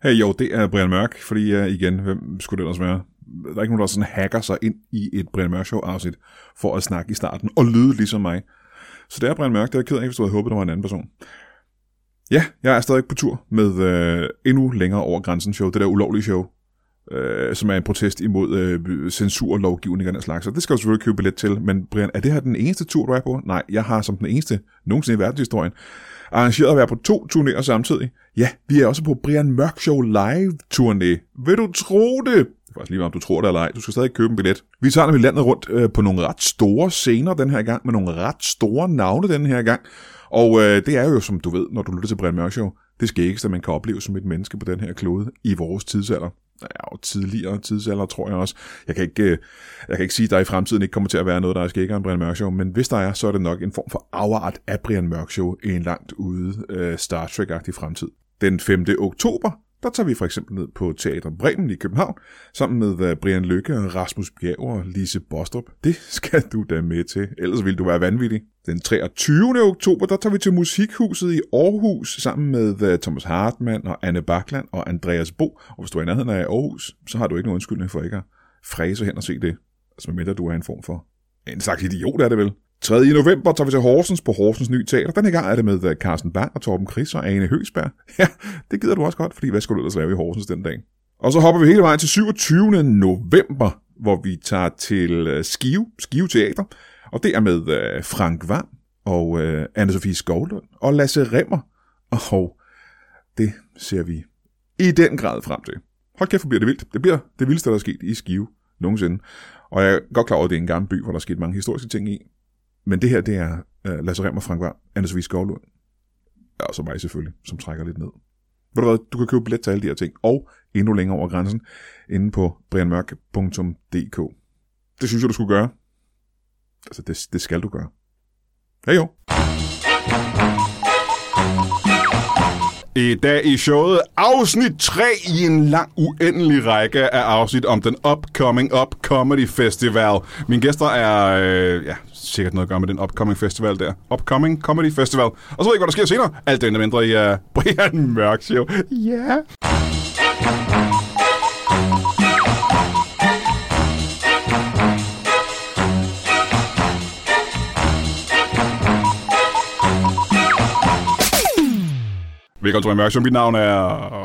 Hey, jo, det er Brian Mørk, fordi igen, hvem skulle det ellers være? Der er ikke nogen, der sådan hacker sig ind i et Brian Mørk Show-afsnit for at snakke i starten og lyde ligesom mig. Så det er Brian Mørk, det er ked af, hvis du havde håbet, der var en anden person. Ja, jeg er stadig på tur med endnu længere over grænsen show, det der ulovlige show, som er en protest imod censur, lovgivning og den slags. Så det skal du selvfølgelig købe billet til, men Brian, er det her den eneste tur, du er på? Nej, jeg har som den eneste nogensinde i verdenshistorien arrangeret at være på 2 turnéer samtidig. Ja, vi er også på Brian Mørk Show live-turné. Vil du tro det? Det er faktisk lige om du tror det eller ej. Du skal stadig købe en billet. Vi tager nemlig landet rundt på nogle ret store scener den her gang, med nogle ret store navne den her gang. Og det er jo, som du ved, når du lytter til Brian Mørk Show, det skæggeste, man kan opleve som et menneske på den her klode i vores tidsalder. Ja, og tidligere tidsalder, tror jeg også. Jeg kan ikke sige, at der i fremtiden ikke kommer til at være noget, der er skæggere end Brian Mørk Show, men hvis der er, så er det nok en form for afart af Brian Mørk Show i en langt ude Star Trek-agtig fremtid. Den 5. oktober, der tager vi for eksempel ned på Teater Bremen i København, sammen med Brian Lykke, Rasmus Bjerg og Lise Bostrup. Det skal du da med til, ellers vil du være vanvittig. Den 23. oktober, der tager vi til Musikhuset i Aarhus, sammen med Thomas Hartmann og Anne Bakland og Andreas Bo. Og hvis du er i nærheden af Aarhus, så har du ikke nogen undskyldning for ikke at fræse hen og se det. Altså medmindre du er en form for en slags idiot, er det vel. 3. november tager vi til Horsens på Horsens Nye Teater. Den her gang er det med Carsten Bang og Torben Chris og Ane Høgsberg. Ja, det gider du også godt, fordi hvad skulle du ellers lave i Horsens den dag? Og så hopper vi hele vejen til 27. november, hvor vi tager til Skive Teater. Og det er med Frank Hvam og Anne-Sophie Skovlund og Lasse Rimmer. Og det ser vi i den grad frem til. Hold kæft, hvor bliver det vildt. Det bliver det vildeste, der er sket i Skive nogensinde. Og jeg er godt klar over, at det er en gammel by, hvor der er sket mange historiske ting i. Men det her, det er Lasse Rimmer, Frank Hvam, Anne-Sophie Skovlund. Og så mig selvfølgelig, som trækker lidt ned. Ved du hvad, du kan købe billet til alle de her ting. Og endnu længere over grænsen, inde på brianmørk.dk. Det synes jeg, du skulle gøre. Altså, det skal du gøre. Hej jo. I dag i showet afsnit 3 i en lang, uendelig række af afsnit om den upcoming Up Comedy Festival. Mine gæster er, sikkert noget at gøre med den upcoming festival der. Upcoming Comedy Festival. Og så ved jeg ikke, hvad der sker senere. Alt det mindre i Brian Mørk Show. Ja. Yeah. Velkommen til Brian Mørk Show. Mit navn er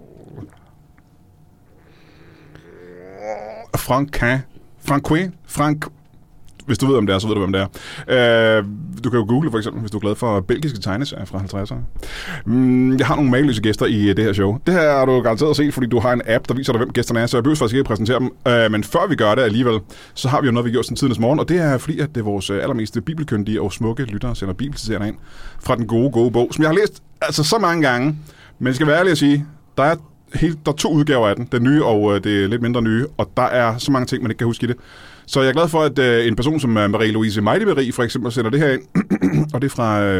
Frank. Hvis du ved, om det er, så ved du, hvem det er. Du kan jo google for eksempel, hvis du er glad for belgiske tegneserier fra 50'erne. Jeg har nogle mageløse gæster i det her show. Det her har du garanteret set, fordi du har en app, der viser dig, hvem gæsterne er, så jeg behøver faktisk ikke at præsentere dem. Men før vi gør det alligevel, så har vi jo noget, vi gjort siden tidens morgen, og det er fordi, at det er vores allermest bibelkyndige og smukke lyttere sender bibelcitater ind fra den gode bog, som jeg har læst altså så mange gange. Men jeg skal være ærlig at sige, der er 2 udgaver af den. Den nye og det lidt mindre nye, og der er så mange ting, man ikke kan huske i det. Så jeg er glad for, at en person som Marie-Louise Meidemarie for eksempel sender det her ind, og det er fra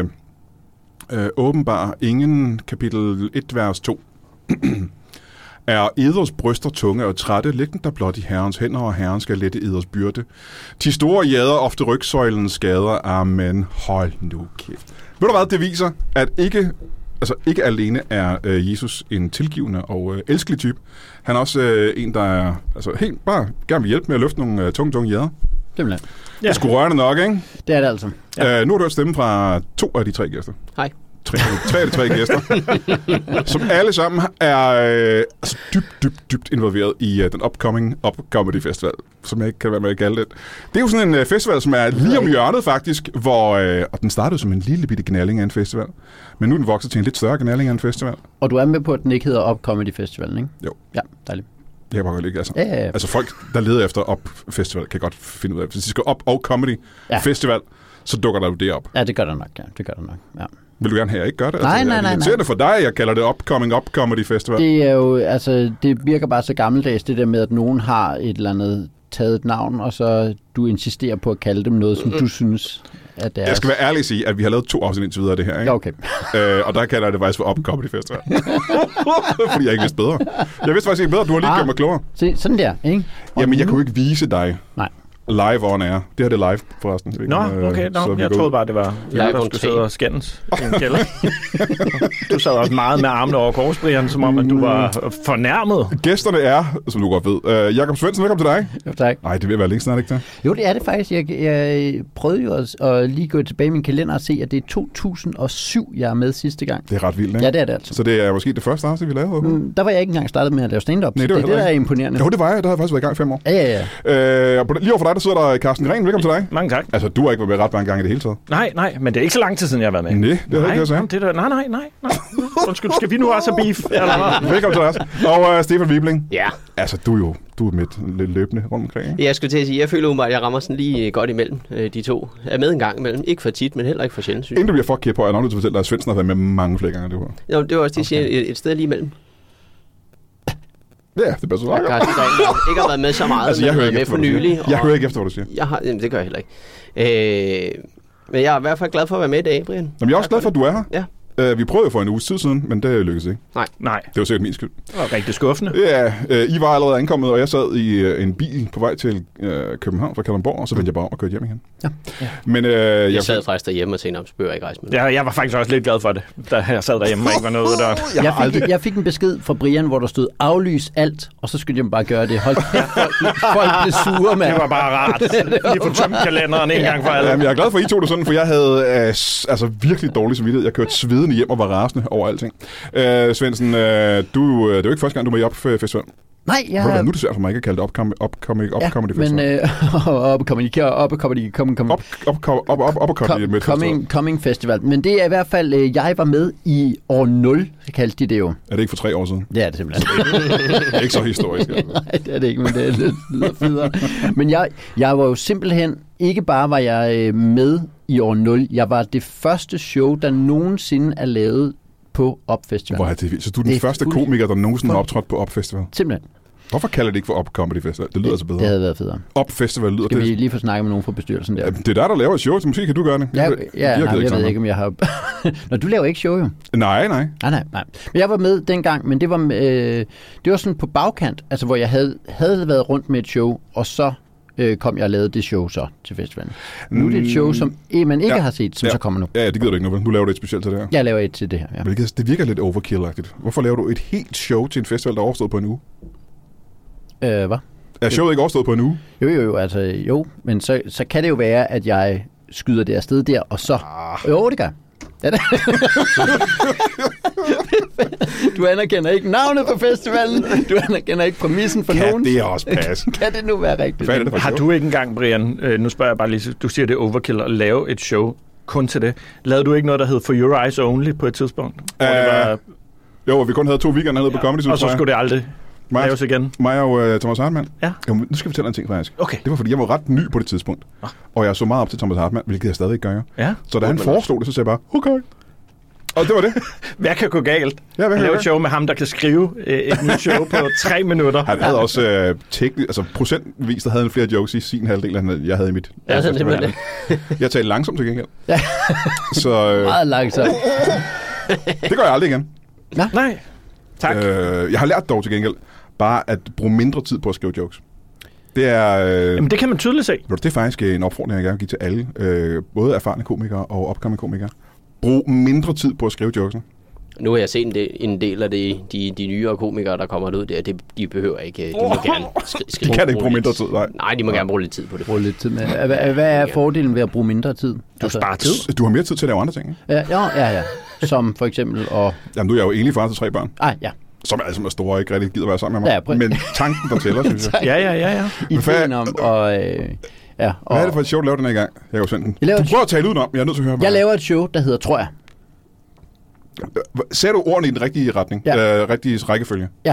Åbenbar Ingen, kapitel 1, vers 2. Er eders bryster tunge og trætte, liggen der blot i herrens hænder, og herren skal lette eders byrde. De store jader ofte rygsøjlen skader. Amen. Hold nu kæft. Ved du hvad, det viser, at ikke alene er Jesus en tilgivende og elskelig type. Han er også en, der er helt bare gerne vil hjælpe med at løfte nogle tunge jader. Simpelthen. Ja. Det skulle rørende nok, ikke? Det er det altså. Ja. Nu har du hørt stemme fra 2 af de 3 gæster. Hej. 3 af de 3 gæster, som alle sammen er dybt involveret i den upcoming Up Comedy Festival, som jeg ikke kan være med at kalde det. Det er jo sådan en festival, som er lige om hjørnet faktisk, hvor og den startede som en lille bitte gnalling af en festival, men nu er den vokset til en lidt større gnalling af en festival. Og du er med på, at den ikke hedder Up Comedy Festivalen, ikke? Jo. Ja, dejligt. Det kan bare godt lide, altså. Ja. Altså folk, der leder efter Up Festival, kan godt finde ud af, hvis de skal Up og Comedy Festival, så dukker der jo det op. Ja, det gør der nok, ja. Vil du gerne have, at jeg ikke gør det? Nej. Det er for dig, jeg kalder det Upcoming Up Comedy Festival. Det er jo, det virker bare så gammeldags, det der med, at nogen har et eller andet taget et navn, og så du insisterer på at kalde dem noget, som du synes er deres. Jeg skal være ærlig at sige, at vi har lavet 2 afsnit indtil videre af det her, ikke? Ja, okay. Og der kalder jeg det faktisk for Up Comedy Festival. Fordi jeg ikke vidste bedre. Jeg vidste faktisk ikke bedre, du har lige gjort mig klogere. Se, sådan der, ikke? Jamen, jeg kunne ikke vise dig. Nej. live on air. Det her det er live, forresten. Okay. Jeg troede bare, det var live der skulle sidde og skændes i en kælder. Du sad også meget med armene over kors, Brian, som om, at du var fornærmet. Gæsterne er, som du godt ved, Jakob Svendsen, velkommen til dig. Jo, tak. Nej, det vil være længe snart, ikke det? Jo, det er det faktisk. Jeg prøvede jo at lige gå tilbage i min kalender og se, at det er 2007, jeg er med sidste gang. Det er ret vildt, ikke? Ja, det er det altså. Så det er måske det første afsnit, vi lavede? Der var jeg ikke engang startet med at lave stand-up. Nej, det er det, der er imponerende. Jo, det var jeg. Der har jeg faktisk været i gang i 5 år. Ja. Lige overfor dig, der sidder der Carsten Gren. Velkommen til dig. Mange tak. Altså, du har ikke været med ret mange gange i det hele taget. Nej, men det er ikke så lang tid siden, jeg har været med. Nej, det er ikke det, jeg sagde. Nej. Undskyld, skal vi nu også have beef? Eller? Velkommen til os. Og Stefan Wibling. Ja. Altså, du er midt lidt løbende rundt omkring, ikke? Jeg skulle til at sige, jeg føler umiddelbart, at jeg rammer sådan lige godt imellem de to. Jeg er med en gang imellem. Ikke for tit, men heller ikke for sjældent, synes jeg. Inden du bliver fuck på, er jeg nok nødt til at fortælle dig, at Svendsen har været med mange flere gange, det var. Jo, det var også det, jeg siger, et sted lige imellem. Ja, det er så Jeg har ikke været med så meget, altså, men jeg har været med for nylig. Jeg hører ikke efter, hvad du siger. Jamen, det gør jeg heller ikke. Men jeg er i hvert fald glad for at være med i dag, Brian. Jamen, jeg er også glad for, at du er her. Ja. Vi prøvede jo for en uge siden, men det lykkedes ikke. Nej. Det var sikkert min skyld. Det var rigtig skuffende. Ja, I var allerede ankommet, og jeg sad i en bil på vej til København fra Kalundborg, og så vendte jeg bare om og kørte hjem igen. Ja. Men jeg sad faktisk derhjemme og tænkte, om spørger ikke rejse med. Ja, jeg var faktisk også lidt glad for det, da jeg sad derhjemme og ikke var noget der. Jeg fik en besked fra Brian, hvor der stod aflys alt, og så skulle jeg bare gøre det. Folk blev sure, mand. Det var bare rart. Lige få tømt kalenderen en gang for alle. Jamen, jeg er glad for, at I tog det sådan, for jeg havde virkelig dårlig samvittighed. Jeg kørte svedende hjem og var rasende over alting. Svendsen, det er jo ikke første gang, du er med i Op-festival. Nej, jeg har... Nu er det svært for mig ikke at kalde det Op-Comedy Festival. Coming Festival. Men det er i hvert fald, jeg var med i år 0, kaldte de det jo. Er det ikke for 3 år siden? Det er det simpelthen. Det er ikke så historisk. Nej, det er det ikke, men det er lidt videre. Men jeg var jo simpelthen, ikke bare var jeg med i år 0, jeg var det første show, der nogensinde er lavet på Op-festival. Hvor er det vildt. Så du er den første komiker, der nogensinde har optrådt på Op-festival? Simpelthen. Hvorfor kalder det ikke for Op-Comedy Festival? Det lyder altså bedre. Det havde været federe. Op-Festival lyder det. Skal vi lige få snakket med nogen fra bestyrelsen der? Ja, det er der laver et show, så måske kan du gøre det. Jeg ved ikke, om jeg har... Nå, du laver ikke show, jo. Nej. Men jeg var med dengang, men det var sådan på bagkant, altså hvor jeg havde været rundt med et show, og så kom jeg og lavede det show så til festivalen. Nu er det et show, som man ikke har set, som så kommer nu. Ja, det gider du ikke nu. Nu laver du et specielt til det her. Jeg laver et til det her, ja. Men det virker lidt overkill-agtigt. Hvorfor laver du et helt show til en festival, der er overstået på en uge? Hvad? Er showet ikke overstået på en uge? Jo, men så kan det jo være, at jeg skyder det afsted der, og så... Jo, det gør. Ja, det. Du anerkender ikke navnet på festivalen. Du anerkender ikke præmissen for nogen. Kan det også passe? Kan det nu være rigtigt? Har du ikke engang, Brian, nu spørger jeg bare lige, du siger det er overkill at lave et show kun til det. Lavede du ikke noget, der hed For Your Eyes Only på et tidspunkt? Jo, vi kun havde 2 weekender hernede på Comedy Zoo. Og så skulle det aldrig laves igen. Mig og Thomas Hartmann. Ja. Jo, nu skal vi fortælle en ting faktisk. Okay. Det var fordi, jeg var ret ny på det tidspunkt. Og jeg så meget op til Thomas Hartmann, hvilket jeg stadig gør. Ja. Så da han foreslog det, så sagde jeg bare, okay. Og det var det. Hvad kan gå galt? Ja, lave et show med ham, der kan skrive et nyt show på 3 minutter. Han havde også procentvis, der havde han flere jokes i sin halvdel, end jeg havde i mit. Ja, det. Jeg talte langsomt til gengæld. Ja. Så, meget langsomt. Det gør jeg aldrig igen. Nej. Tak. Jeg har lært dog til gengæld bare at bruge mindre tid på at skrive jokes. Det er... Jamen, det kan man tydeligt se. Det er faktisk en opfordring, jeg gerne vil give til alle, både erfarne komikere og opkommende komikere. Brug mindre tid på at skrive jokesen. Nu har jeg set en del af de nyere komikere, der kommer ud der. De behøver ikke... De må gerne skrive. De kan ikke bruge mindre tid, nej, de må gerne bruge lidt tid på det. Bruge lidt tid med. Hvad er fordelen ved at bruge mindre tid? Du sparer tid. Du har mere tid til at lave andre ting, ikke? Ja. Som for eksempel at... Jamen, du er jo egentlig far til 3 børn. Ja. Som altså er store og ikke rigtig gider være sammen med mig. Ja, men tanken, der tæller, synes jeg. Ja. Ideen om at... Hvad er det for et show, du laver den her gang? Jeg du prøver at tale udenom, jeg er nødt til at høre. Jeg laver et show, der hedder Tror jeg. Ser du ordene i den rigtige retning? Ja. Rigtige rækkefølge? Ja.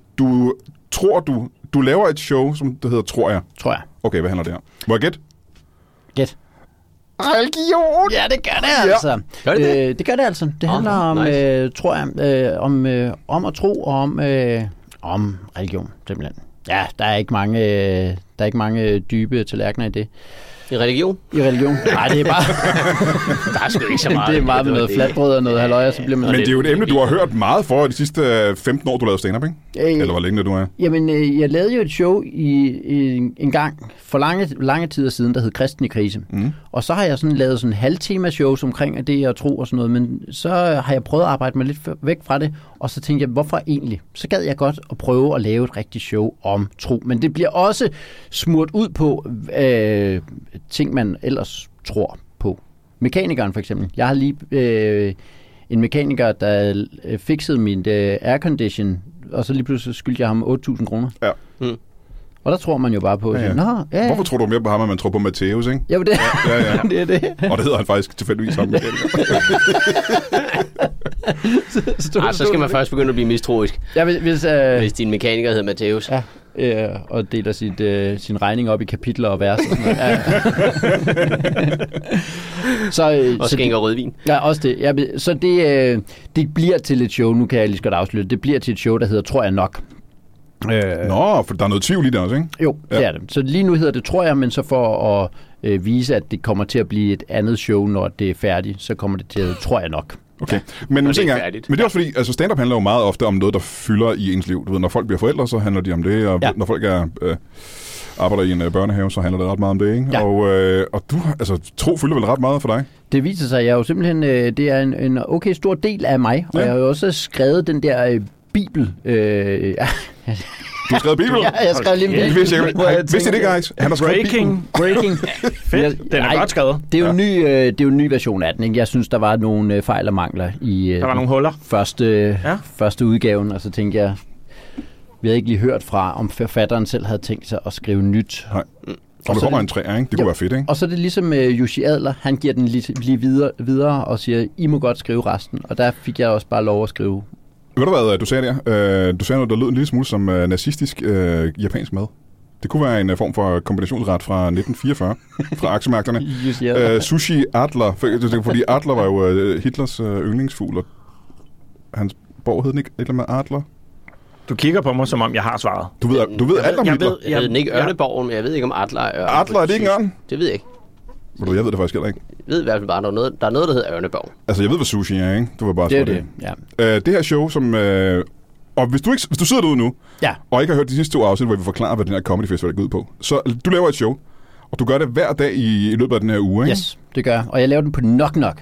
Du laver et show, som det hedder Tror jeg? Tror jeg. Okay, hvad handler det om? Må jeg gætte? Gæt. Religion! Ja, det gør det altså. Gør det? Det gør det altså. Det handler om, nice. Tror jeg, om at tro og om religion, simpelthen. Ja, der er ikke mange dybe tallerkener i det. I religion? I religion. Nej, det er bare... Der er sgu ikke så meget. Det er meget med noget flatbrød og noget halløj, så bliver man... Men det er jo et emne, du har hørt meget for de sidste 15 år, du lavede stand-up, ikke? Eller hvor længe det du er? Jamen, jeg lavede jo et show en gang for lange tider siden, der hed Kristen i krise. Og så har jeg sådan lavet sådan halvtema-shows omkring det og tro og sådan noget, men så har jeg prøvet at arbejde mig lidt væk fra det, og så tænkte jeg, hvorfor egentlig? Så gad jeg godt at prøve at lave et rigtigt show om tro, men det bliver også smurt ud på ting, man ellers tror på. Mekanikeren for eksempel. Jeg har lige en mekaniker, der fikset min aircondition, og så lige pludselig skyldte jeg ham 8.000 kroner. Ja. Og der tror man jo bare på, Ja. Hvorfor tror du mere på ham, end man tror på Matthæus, ikke? Ja, men det, Ja. det er det. Og det hedder han faktisk tilfældigvis ham. Så skal man først begynde at blive mistroisk, Ja, hvis hvis din mekaniker hedder Matthæus. og deler sin regning op i kapitler og vers. Og sådan noget. Og skænker rødvin. Ja, også det. Ja, så det bliver til et show, nu kan jeg lige så godt afsløre, det bliver til et show, der hedder Tror jeg nok. Nå, for der er noget tvivl i det også, ikke? Jo, det er det. Så lige nu hedder det Tror jeg, men så for at vise, at det kommer til at blive et andet show, når det er færdigt, så kommer det til at Tror jeg nok. Okay, men det er det færdigt. er også fordi, altså stand-up handler jo meget ofte om noget, der fylder i ens liv. Du ved, når folk bliver forældre, så handler de om det, og når folk arbejder i en børnehave, så handler det ret meget om det, ikke? Ja. Og du, altså, tro fylder vel ret meget for dig? Det viser sig, at jeg jo simpelthen, det er en okay stor del af mig, og jeg har jo også skrevet den der bibel. Du har skrevet Bibelen? Ja, jeg skrev lige en bibel. Vidste I det, guys? Han har skrevet Bibelen. Breaking. Fedt. Den er godt skrevet. Det er jo en ny version af den, ikke? Jeg synes, der var nogle fejl og mangler i Der var nogle huller. første udgaven, og så tænkte jeg, vi havde ikke lige hørt fra, om forfatteren selv havde tænkt sig at skrive nyt. Nej. Og der kommer en træer, ikke? Det kunne være fedt, ikke? Og så er det ligesom Jussi Adler, han giver den lige videre og siger, I må godt skrive resten. Og der fik jeg også bare lov at skrive. Ved du hvad, du sagde der? Du sagde noget, der lød en lille smule som nazistisk japansk mad. Det kunne være en form for kombinationsret fra 1944, fra aksemagterne. Jussi Adler. Sushi Adler, fordi Adler var jo Hitlers yndlingsfugl, og hans borg hed den ikke et eller andet med Adler? Du kigger på mig, som om jeg har svaret. Du ved alt om Hitler? Jeg ved den ikke Ørneborgen, men jeg ved ikke om Adler er ørn. Adler, er det ikke en ørn? Det ved jeg ikke. Jeg ved det faktisk heller ikke. Jeg ved i hvert fald bare, der er noget, der hedder Ørneborg. Altså, jeg ved, hvad sushi er, ikke? Du var bare Det er det. ja. Det her show, som... og hvis du sidder derude nu, Ja. og ikke har hørt de sidste 2 afsnit, hvor vi forklarer, hvad den her comedy festival går ud på, så du laver et show, og du gør det hver dag i løbet af den her uge, ikke? Yes, det gør jeg. Og jeg laver den på Nok Nok.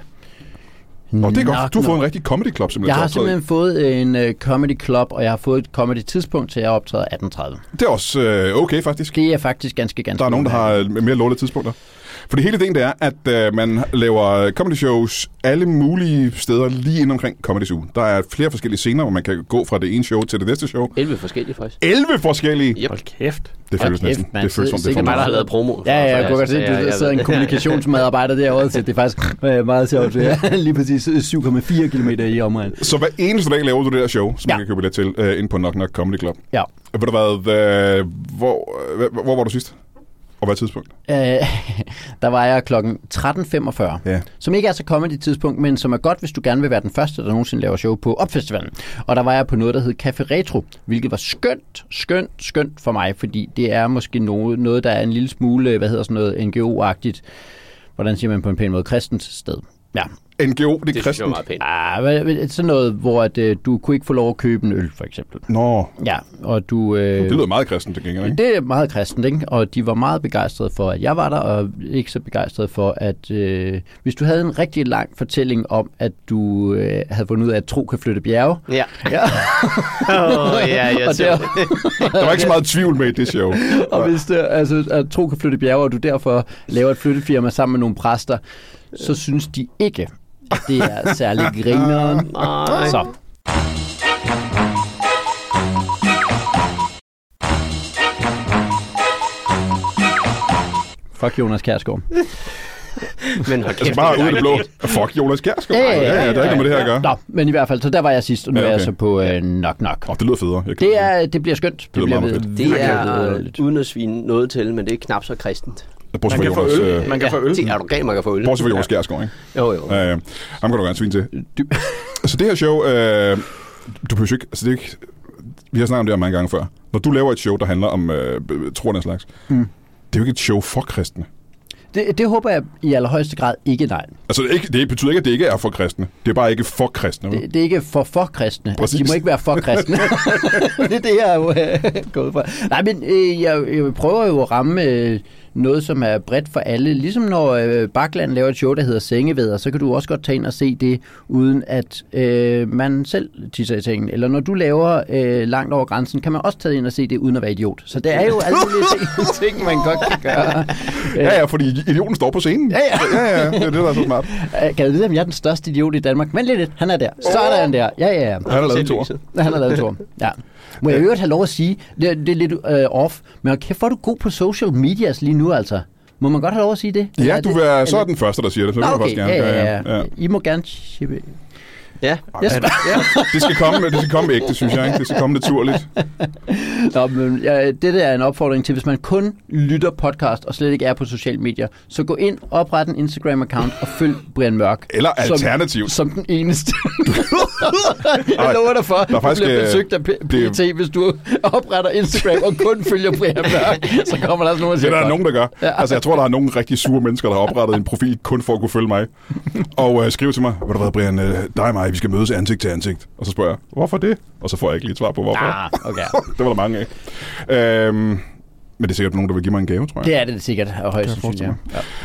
Og det er godt. Du har fået en rigtig comedy club, simpelthen. Jeg har simpelthen fået en comedy club, og jeg har fået et comedy tidspunkt, så jeg optræder 18:30. Det er også okay, faktisk. Det er faktisk ganske Der er nogen, der har mere lorte tidspunkter. Fordi hele ideen det er, at man laver comedy shows alle mulige steder lige inde omkring Comedy Zoo. Der er flere forskellige scener, hvor man kan gå fra det ene show til det næste show. 11 forskellige faktisk. 11 forskellige? Yep. Hold kæft. Det føles næsten. Det føles som Det er mig, der har lavet promo. Ja, jeg kunne godt se, at der sidder en kommunikationsmedarbejder derovre til. Det er faktisk meget sjovt. Lige præcis 7,4 kilometer i omegn. Så hver eneste dag laver du det der show, som man kan købe billet til, ind på Nok Nok Comedy Club. Ja. Ved du hvad, hvor var du sidst? Og hvad tidspunkt? Der var jeg klokken 13:45, Ja. som ikke er så comedy tidspunkt, men som er godt, hvis du gerne vil være den første, der nogensinde laver show på Opfestivalen. Og der var jeg på noget, der hed Café Retro, hvilket var skønt for mig, fordi det er måske noget der er en lille smule, NGO-agtigt. Hvordan siger man på en pæn måde? Kristent sted. Ja. NGO, det er Det synes jeg kristent. var meget pænt. Sådan noget, hvor du kunne ikke få lov at købe en øl, for eksempel. Nå, Ja, og du... det lyder meget kristent til gengæld, ikke? Det er meget kristent, ikke? Og de var meget begejstrede for, at jeg var der, og ikke så begejstrede for, at hvis du havde en rigtig lang fortælling om, at du havde fundet ud af, at tro kan flytte bjerge. Ja. Ja. Jeg Og så der, Der var ikke så meget tvivl med i det show. og hvis det, at tro kan flytte bjerge, og du derfor laver et flyttefirma sammen med nogle præster, så synes de ikke, at det er særlig grineren. Nej. Så. Fuck Jonas Kjærsgaard. Men hold Altså kæft, bare det er ud i det blå. dejligt. Fuck Jonas Kjærsgaard. Ja, Der er ikke noget med det her at gøre. Nå, men i hvert fald, så der var jeg sidst, og nu Ja, er jeg okay. så på Nok Nok. Det lyder federe. Jeg kan- Det bliver skønt. lyder meget fedt. Det virkelig er vidunderligt. uden at svine noget til, men det er knap så kristent. Bortset Man fra kan få Jonas, øl. Man kan få øl. Det er du galt, man kan få øl. bortset fra Jonas Kjærsgaard, ikke? Jo. Ham kan du gerne svine til. Så det her show, du behøver ikke, altså det er ikke, vi har snakket om det her mange gange før. Når du laver et show, der handler om tro og den slags, det er jo ikke et show for kristne. Det håber jeg i allerhøjeste grad ikke, nej. Altså, det betyder ikke, at det ikke er for kristne. Det er bare ikke for kristne. Det er ikke for kristne. Præcis. De må ikke være for kristne. Det er det, jeg er jo gået fra. Nej, men jeg prøver jo at ramme noget, som er bredt for alle. Ligesom når Bakland laver et show, der hedder Sengevædder, så kan du også godt tage ind og se det, uden at man selv tisser i sengen. Eller når du laver Langt over grænsen, kan man også tage ind og se det, uden at være idiot. Så det er jo alle mulige ting, man godt kan gøre. Ja, fordi idioten står på scenen. Ja. Det er det, der er så smart. Kan jeg vide, om jeg er den største idiot i Danmark? Men lidt, han er der. Så er der han der. Ja. Han har lavet en tur. Han har lavet en tur, ja. Må jeg øvrigt have lov at sige, det er lidt off, men kæft, hvor er du god på social medias lige nu, altså. Må man godt have lov at sige det? Ja, du er så den første, der siger det. Så okay, ja. I må gerne chippe. Ja. Yes. Det skal komme ægte, synes jeg. Ikke? Det skal komme naturligt. Nå, men det der er en opfordring til, hvis man kun lytter podcast og slet ikke er på sociale medier, så gå ind, opret en Instagram-account og følg Brian Mørk. Eller alternativt. Som den eneste. Jeg lover dig for, du bliver besøgt af PET, hvis du opretter Instagram og kun følger Brian Mørk. Så kommer der også nogen, det er der nogen, der gør. Ja. Altså, jeg tror, der er nogle rigtig sure mennesker, der har oprettet en profil kun for at kunne følge mig. Og skrive til mig, ved du hvad, Brian, dig og mig, vi skal mødes ansigt til ansigt. Og så spørger jeg, hvorfor det? Og så får jeg ikke lige et svar på, hvorfor. Okay. Det var der mange af. Men det er sikkert nogen, der vil give mig en gave, tror jeg. Det er det sikkert, og højst sandsynligt.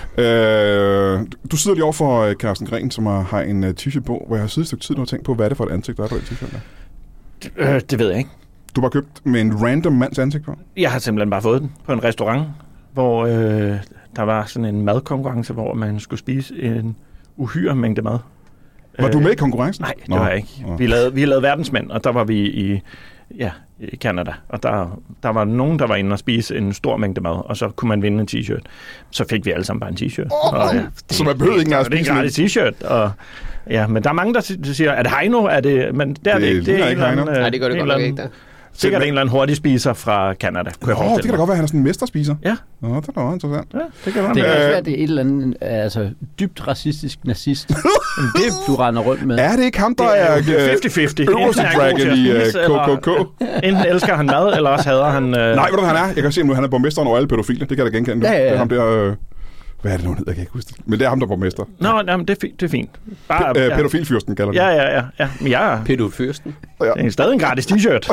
Ja. Du sidder lige over for Carsten Gren, som har en t-shirt på, hvor jeg har siddet et stykke tid nu og tænkt på, hvad er det for et ansigt, der er på den t-shirt der? Det ved jeg ikke. Du har købt med en random mands ansigt på? Jeg har simpelthen bare fået den på en restaurant, hvor der var sådan en madkonkurrence, hvor man skulle spise en uhyre mængde mad. Var du med i konkurrencen? Nej, det var jeg ikke. Vi lavede verdensmænd, og der var vi i Canada. Og der var nogen, der var inde og spise en stor mængde mad, og så kunne man vinde en t-shirt. Så fik vi alle sammen bare en t-shirt. Så man behøvede ikke engang at spise en t-shirt. Og, ja, men der er mange, der siger, er det Heino? Men det er det ikke. Det er ikke Heino. Nej, det gør det godt nok ikke, der. Sikkert en eller anden hurtig spiser fra Canada. Det kan da godt være, at han er sådan en mesterspiser. Ja. Det er da meget interessant. Ja, det kan være. Det kan også være, at det er et eller andet dybt racistisk nazist. Det du render rundt med. Er det ikke ham, der er 50-50. øverste dragon i KKK? Enten elsker han mad, eller også hader han... Nej, ved du, han er? Jeg kan se, at han er borgmesteren over alle pædofile. Det kan jeg da genkende. Ja. Det er ham der... Hvad er det nu, jeg kan ikke huske det. Men det er ham, der er borgmester. Nå, jamen, det er fint. Bare, pædofilfyrsten kalder det. Ja. Men jeg er... Pædofyrsten? Ja. Det er stadig en gratis t-shirt.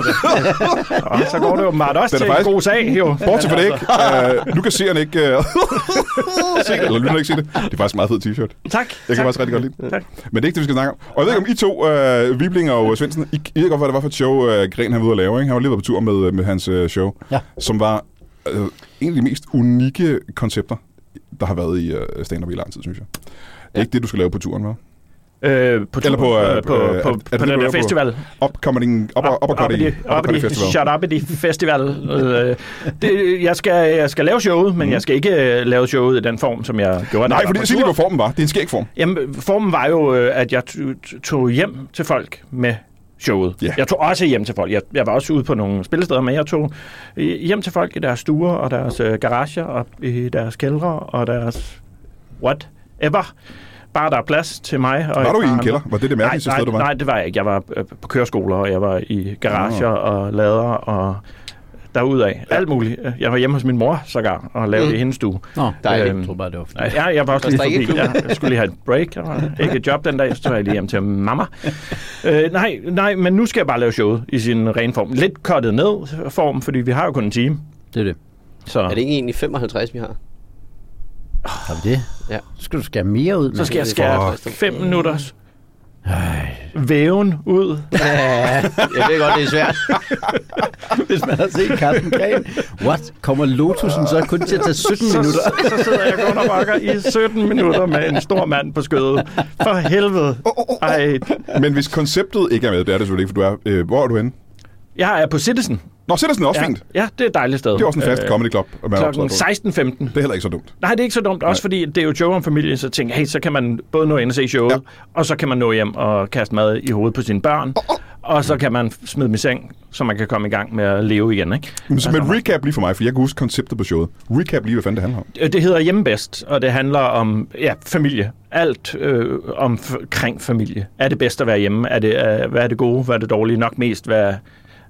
Og så går det jo meget også til en god sag, jo. Bortset for det ikke. Nu kan seerne ikke... eller lytter ikke sige det. Det er faktisk en meget fed t-shirt. Tak. Jeg kan faktisk rigtig godt lide den. Tak. Men det er ikke det, vi skal snakke om. Og jeg ved ikke, om I to, Wibling og Svendsen, I ved godt, hvad det var for et show, Gren han var ude at lave. Ikke? Han var lige været på tur med hans show, som var en af de mest unikke koncepter, der har været i stand-up i lang tid, synes jeg. Det er ikke det, du skal lave på turen, hva'? På den der festival. Upcoming Festival. Shut up i de festival. Jeg skal lave showet, men jeg skal ikke lave showet i den form, som jeg gjorde. Nej, fordi sig lige, hvad formen var. Det er en skæg form. Jamen, formen var jo, at jeg tog hjem til folk med showet. Yeah. Jeg tog også hjem til folk. Jeg var også ude på nogle spillesteder, men jeg tog hjem til folk i deres stuer og deres garager og i deres kældre og deres whatever. Bare der er plads til mig. Og var du i en kælder? Var det mærkeligste sted, du var? Nej, det var jeg ikke. Jeg var på køreskoler, og jeg var i garager og lader og derudad. Alt muligt. Jeg var hjemme hos min mor sågar og lavede i hendes stue. Dejligt. Jeg tror bare, det var fint. Ja, jeg var også lige forbi. Jeg skulle lige have et break. Jeg var ikke et job den dag, så tog jeg lige hjem til mamma. Nej, men nu skal jeg bare lave showet i sin ren form. Lidt cuttet ned form, fordi vi har jo kun en time. Det er det. Så. Er det ikke egentlig 55, vi har? Har vi det? Ja. Så skal du skære mere ud. Så skal jeg skære 5 minutters væven ud. Ja, jeg ved godt, det er svært. Hvis man har set Carsten Gren. What? Kommer Lotusen så kun til at tage 17 minutter? Så sidder jeg kun og bakker i 17 minutter med en stor mand på skødet. For helvede. Ej. Men hvis konceptet ikke er med, det er det selvfølgelig ikke, for du er... Hvor er du henne? Jeg er på Citizen. Nå, Citizen er også fint. Ja, det er et dejligt sted. Det er også en fast comedy club. Klokken 16:15. Det er heller ikke så dumt. Nej, det er ikke så dumt. Også fordi det er jo show om familie, så tænker hey, så kan man både nå ind og se showet, og så kan man nå hjem og kaste mad i hovedet på sine børn, og så kan man smide dem i seng, så man kan komme i gang med at leve igen, ikke? Men recap lige for mig, for jeg kan huske konceptet på showet. Recap lige, hvad fanden det handler om. Det hedder Hjemmebedst, og det handler om familie. Alt omkring familie. Er det bedst at være hjemme? Hvad er det gode? Hvad er det dårlige? Nok mest, hvad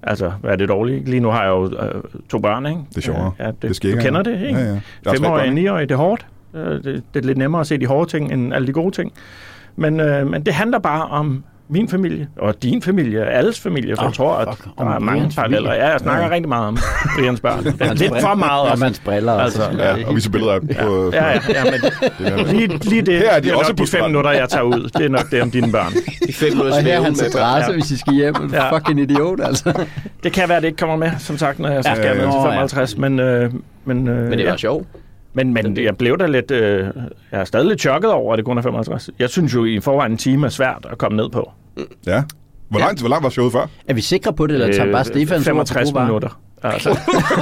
Altså, hvad er det dårligt? Lige nu har jeg jo 2 børn, ikke? Det er sjovere. Ja, Det skal du kender det, ikke? Ja. 5-årige, 9-årige, det er hårdt. Det er lidt nemmere at se de hårde ting, end alle de gode ting. Men det handler bare om min familie, og din familie, alles familie, så jeg tror, at der er mange paralleller. Ja, jeg snakker rigtig meget om Brians børn. Det er lidt for meget også. Mands briller. Altså. Ja, og viser billeder af dem. Ja, men lige det, her er de det er også nok de 5 minutter, jeg tager ud. Det er nok det om dine børn. De 5 minutter og her er svæven hans med adresse, hvis I skal hjem. Fucking idiot, altså. Det kan være, at det ikke kommer med, som sagt, når jeg så skal med til 55. Men det var sjovt. Men jeg blev da lidt... jeg er stadig lidt chokket over, at det kun er 55. Jeg synes jo i forvejen en time er svært at komme ned på. Ja. Hvor langt var showet før? Er vi sikre på det, eller tager bare Stefans 65 minutter. Altså.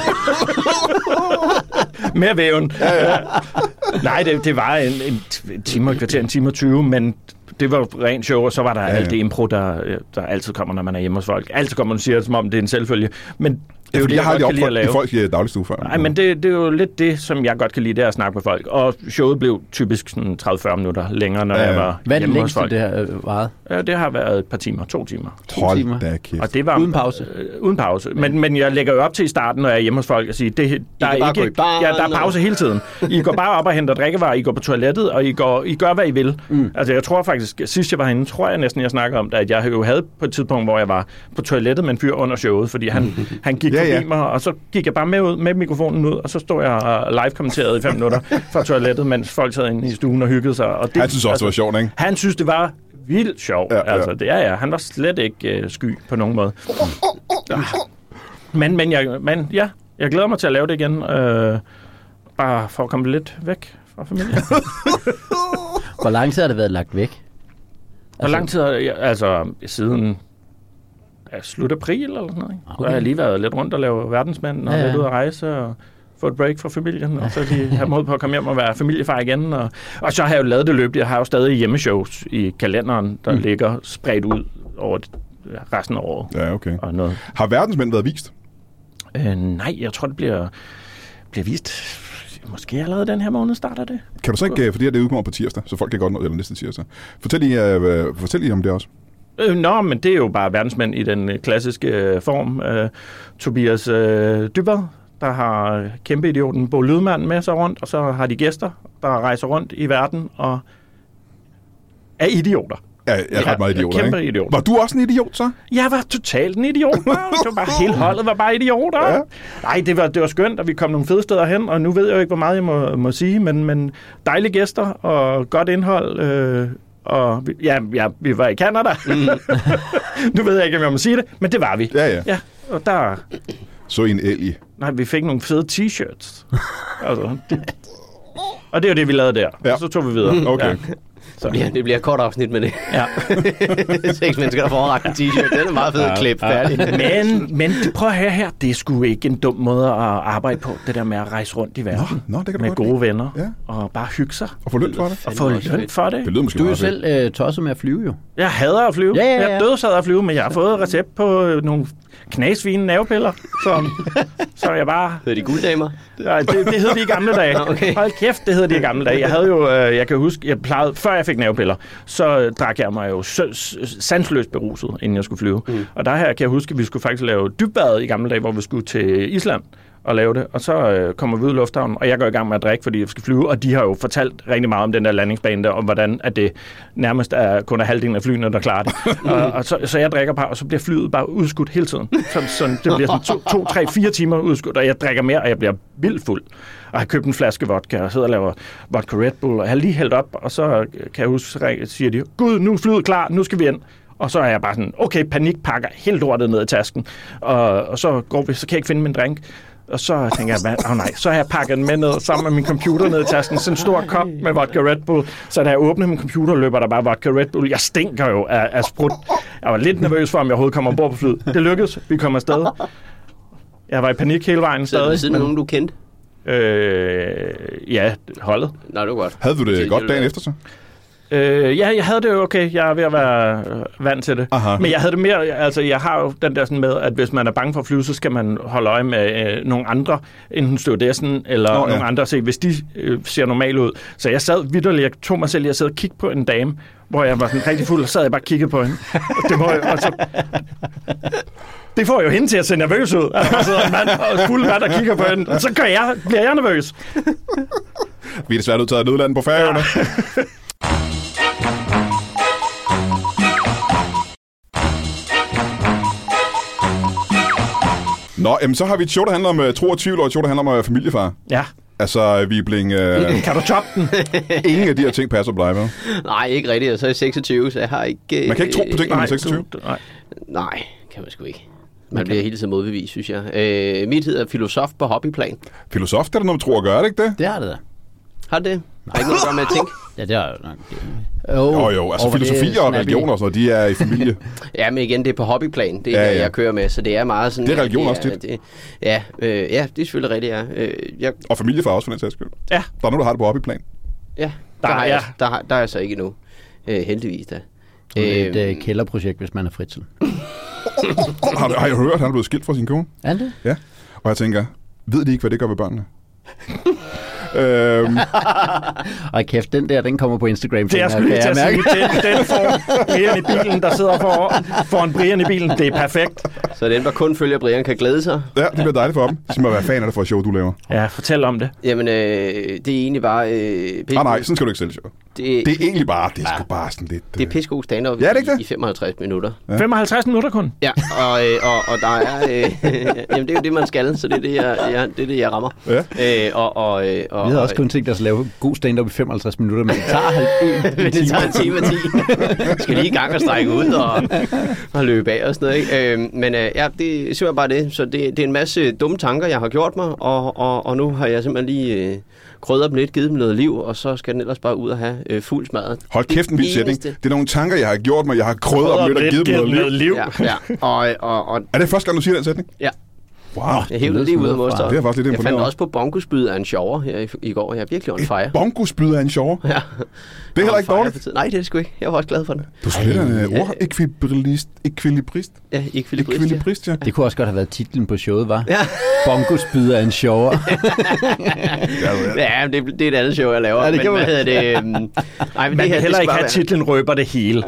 Mere væven. Ja. Nej, det var en time og kvarter, en time og 20, men det var rent show, og så var der alt det impro, der altid kommer, når man er hjemme hos folk. Altid kommer, man siger det, som om det er en selvfølge. Men det er jo det, jeg godt kan lide at lave. Folk i dagligstue før. Nej, men det er jo lidt det, som jeg godt kan lide, det er at snakke med folk. Og showet blev typisk sådan 30-40 minutter længere, når jeg var hjemme hos folk. Hvad er det længste, det har varet? Ja, det har været et par timer, 2 timer. 2 timer. Da kæft. Og det var, uden pause? Uden pause. Men jeg lægger jo op til i starten, når jeg er hjemme hos folk, og siger, der er pause hele tiden. I går bare op og henter drikkevarer, I går på toilettet, og I gør, hvad I vil. Altså, jeg tror faktisk, sidst jeg var herinde, tror jeg næsten, jeg snakker om det, at jeg jo havde på et tidspunkt, hvor jeg var på toilettet med en fyr under showet, fordi han gik forbi mig, og så gik jeg bare med mikrofonen ud, og så stod jeg og live-kommenterede i 5 minutter fra toilettet, mens folk sad inde i stuen og hyggede sig. Og det, han synes også, det var sjovt, ikke? Han synes, det var vildt sjovt. Ja. Altså, han var slet ikke sky på nogen måde. Men jeg glæder mig til at lave det igen. Bare for at komme lidt væk fra familien. Hvor lang tid har det været lagt væk? Hvor lang tid siden slut april eller sådan noget. Okay. Så har jeg lige været lidt rundt og lave verdensmænd, og lidt ud at rejse og få et break fra familien, og så lige have mod på at komme hjem og være familiefar igen. Og så har jeg jo lavet det løb. Jeg har jo stadig hjemmeshows i kalenderen, der ligger spredt ud over resten af året. Ja, okay. Og noget. Har verdensmænd været vist? Nej, jeg tror, det bliver vist. Måske allerede den her måned starter det. Kan du så ikke, fordi det udkommer på tirsdag, så folk kan godt nå, eller næste tirsdag. Fortæl lige om det også. Men det er jo bare verdensmænd i den klassiske form. Tobias Dybvad, der har kæmpe idioten Bo Lydmand med sig rundt, og så har de gæster, der rejser rundt i verden og er idioter. Ja, jeg er ret meget idioter, kæmpe ikke? Idioter. Var du også en idiot, så? Jeg var totalt en idiot. Det var bare, hele holdet var bare idioter. Ja. Nej, det var skønt, og vi kom nogle fede steder hen, og nu ved jeg jo ikke, hvor meget jeg må sige, men dejlige gæster og godt indhold. Og vi var i Canada. Nu ved jeg ikke, om jeg må sige det, men det var vi. Ja. Og der... Så en elg. Nej, vi fik nogle fede t-shirts. Altså, og det er jo det, vi lavede der. Ja. Og så tog vi videre. Okay. Ja. Det bliver et kort afsnit med det. Ja. 6 mennesker, der får en t-shirt. Det er meget fedt klip. Men prøv at høre her. Det er sgu ikke en dum måde at arbejde på, det der med at rejse rundt i verden. Nå, det kan du med gode venner. Ja. Og bare hygge sig. Og få løn for det. Og få løn for det. Det lyder måske du er jo selv tosset med at flyve, jo. Jeg hader at flyve. Ja. Jeg dødshader at flyve, men jeg har fået recept på nogle knasvine nervepiller, så jeg bare... Hedder de gulddamer? Nej, det hed de i gamle dage. Okay. Hold kæft, det hed de i gamle dage. Jeg havde jo, jeg kan huske, jeg plejede, før jeg fik nervepiller, så drak jeg mig jo sansløst beruset, inden jeg skulle flyve. Og der her kan jeg huske, at vi skulle faktisk lave dybbad i gamle dage, hvor vi skulle til Island og lave det. Og så kommer vi ud i lufthavnen, og jeg går i gang med at drikke, fordi jeg skal flyve. Og de har jo fortalt rigtig meget om den der landingsbane der, om hvordan at det nærmest er kun halvdelen af flyene, der klarer det. og så jeg drikker bare, og så bliver flyet bare udskudt hele tiden. Så det bliver sådan 2, 3, 4 timer udskudt, og jeg drikker mere, og jeg bliver vildt fuld. Og jeg har købt en flaske vodka, og sidder og laver vodka Red Bull, og jeg har lige hældt op, og så kan jeg huske, så siger de, gud, nu er flyet klar, nu skal vi ind. Og så er jeg bare sådan, okay, panikpakker helt lortet ned i tasken, og så går vi, så kan jeg ikke finde min drink. Og så tænker jeg, så har jeg pakket den med ned sammen med min computer ned i tasken. Sådan en stor kop med vodka Red Bull. Så da jeg åbner min computer, løber der bare vodka Red Bull. Jeg stinker jo af sprut. Jeg var lidt nervøs for, om jeg overhovedet kommer ombord på flyet. Det lykkedes. Vi kom afsted. Jeg var i panik hele vejen stadig. Så ved siden af nogen, du kendte? Ja, holdet. Nej, det var godt. Havde du det godt dagen efter så? Ja, jeg havde det jo okay. Jeg er ved at være vant til det. Aha. Men jeg havde det mere... Altså, jeg har jo den der sådan med, at hvis man er bange for at flyve, så skal man holde øje med nogle andre, enten stewardessen eller nogle andre, se, hvis de ser normalt ud. Så jeg sad vitterligt, jeg tog mig selv i at sidde og kigge på en dame, hvor jeg var sådan rigtig fuld, og sad jeg bare og kiggede på hende. Det får jo hende til at se nervøs ud. Altså, der sidder en mand og fuld mand og kigger på hende. Og så bliver jeg nervøs. Vi er desværre nødt til at nødlande på Færøerne. Ja. Nå, så har vi et show, der handler om tro og tvivl, og et show, der handler om familiefar. Ja. Altså, vi er blevet... Kan du choppe den? Ingen af de her ting passer på dig, med. Nej, ikke rigtigt. Og så er jeg 26, så jeg har ikke... Man kan ikke tro på ting, når man er 26? Nej, kan man sgu ikke. Man bliver hele tiden modbevist, synes jeg. Mit hedder filosof på hobbyplan. Filosof, det er der noget med tro at gøre, er det ikke det? Det har det da. Har det? Har ikke noget at gøre med at tænke? Ja, det har jeg nok. Jo, altså filosofi og religion og sådan, de er i familie. Ja, men igen, det er på hobbyplan, det er, jeg kører med, så det er meget sådan... Det er religion også tit. Ja, det er selvfølgelig rigtigt, ja. Og familiefar også, for den sags skyld. Ja. Der er nogen, der har det på hobbyplan. Ja, der er jeg så ikke endnu. Heldigvis da. Det er et kælderprojekt, hvis man er fritid. Har jeg hørt, at han er blevet skilt fra sin kone? Er det? Ja, og jeg tænker, ved de ikke, hvad det gør ved børnene? Og kæft, den kommer på Instagram. Det er sgu lige til at sige. Den får Brian i bilen, der sidder foran Brian i bilen. Det er perfekt. Så den, der kun følger Brian, kan glæde sig. Ja, det bliver dejligt for dem. Så må være fan af det for et show, du laver. Ja, fortæl om det. Jamen, det er egentlig bare... nej, sådan skal du ikke sælge show. Det er egentlig bare, det er sgu bare sådan lidt... Det er pissegod stand-up i 55 minutter. Ja. 55 minutter kun? Ja, og der er... jamen, det er jo det, man skal, så det er det, jeg rammer. Ja. Vi havde også kun tænkt os at lave god stand-up i 55 minutter, men det tager det tager en time og 10. Skal lige i gang og strække ud og løbe af og sådan noget, ikke? Men det er simpelthen bare det. Så det er en masse dumme tanker, jeg har gjort mig, og nu har jeg simpelthen lige... krydret dem lidt, givet dem noget liv, og så skal den ellers bare ud og have fuld smadret. Hold kæft, en vild sætning. Det er nogle tanker, jeg har gjort mig. Jeg har krydret dem lidt og givet dem noget liv. Ja. Og er det første gang, du siger den sætning? Ja. Wow. Jeg hævde lige ud af modstå. Det er faktisk lidt imponerende. Jeg fandt også på bongospyd af en shower her i går. Jeg er virkelig on fire. Bongospyd af en shower? Ja. Det er heller ikke dårligt. Nej, det er sgu ikke. Jeg var også glad for det. Du skal lidt af en ord. Ekvilibrist. Ja, ekvilibrist, ja. Det kunne også godt have været titlen på showet, var? Ja. Bongospyd af en shower. Ja, det er et andet show, jeg laver. Ja, det kan man. Man kan heller ikke have titlen røber det hele.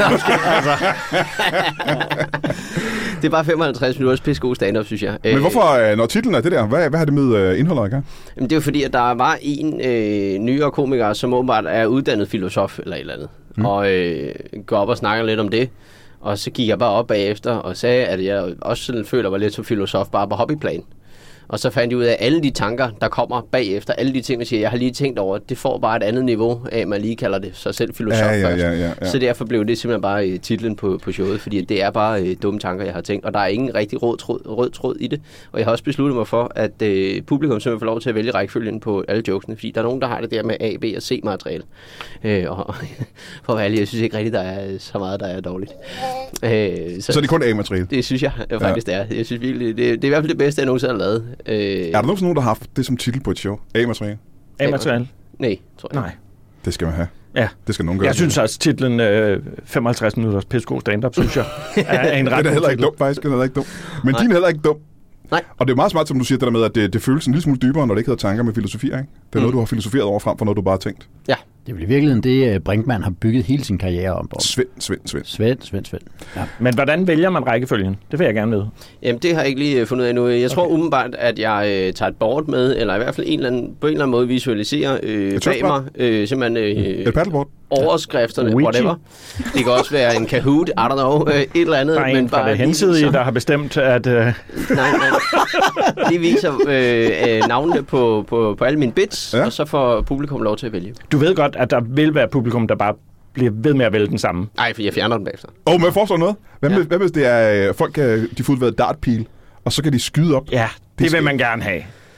Det er bare 55 minutters pissegod stand-up, synes jeg. Men hvorfor, når titlen er det der, hvad har det med indholdet at gøre? Jamen, det er jo fordi, at der var en nyere komiker, som åbenbart er uddannet filosof eller et eller andet. Og går op og snakker lidt om det. Og så gik jeg bare op bagefter og sagde, at jeg også sådan føler mig lidt som filosof, bare på hobbyplan. Og så fandt jeg ud af, at alle de tanker, der kommer bagefter, alle de ting, jeg siger, jeg har lige tænkt over, det får bare et andet niveau af, at man lige kalder det sig selv filosof først. Ja. Så derfor blev det simpelthen bare titlen på showet, fordi det er bare dumme tanker, jeg har tænkt, og der er ingen rigtig rød tråd i det. Og jeg har også besluttet mig for, at publikum simpelthen får lov til at vælge rækkefølgen på alle jokesene, fordi der er nogen, der har det der med A, B og C materiale. Og for at være ærlig, jeg synes ikke rigtig, der er så meget, der er dårligt. Så det er kun A-materiale? Det synes jeg faktisk, det er. Jeg synes virkelig, det er i hvert fald det bedste, jeg nogensinde har lavet. Er der nogen, der har haft det som titel på et show? A-materiale? A-materiale? Nej, tror jeg. Nej. Det skal man have. Ja. Det skal nogen gøre. Jeg synes også, titlen 55 minutters pissegod stand-up, synes jeg, er en ret. Den er heller ikke dum, faktisk. Den er heller ikke dum. Men din er heller ikke dum. Nej. Og det er meget smart, som du siger, det der med, at det føles en lille smule dybere, når det ikke hedder tanker med filosofi, ikke? Det er noget, du har filosoferet over frem for noget, du bare har tænkt. Ja. Det er vel i virkeligheden det, Brinkmann har bygget hele sin karriere om. Svend. Ja. Men hvordan vælger man rækkefølgen? Det vil jeg gerne vide. Jamen, det har jeg ikke lige fundet ud af endnu. Jeg tror umiddelbart, at jeg tager et board med, eller i hvert fald på en eller anden måde visualiserer bag mig. Simpelthen et paddleboard? Overskrifterne, whatever. Det kan også være en Kahoot, I don't know, et eller andet. Der er en fra det hensidige, der har bestemt, at... Nej. De viser navnene på alle mine bits, og så får publikum lov til at vælge. Du ved godt, at der vil være publikum, der bare bliver ved med at vælge den samme. Nej, for jeg fjerner den bagefter. Men jeg foreslår noget. Hvad hvis det er folk, de får udværet dartpil, og så kan de skyde op? Ja, det vil man gerne have.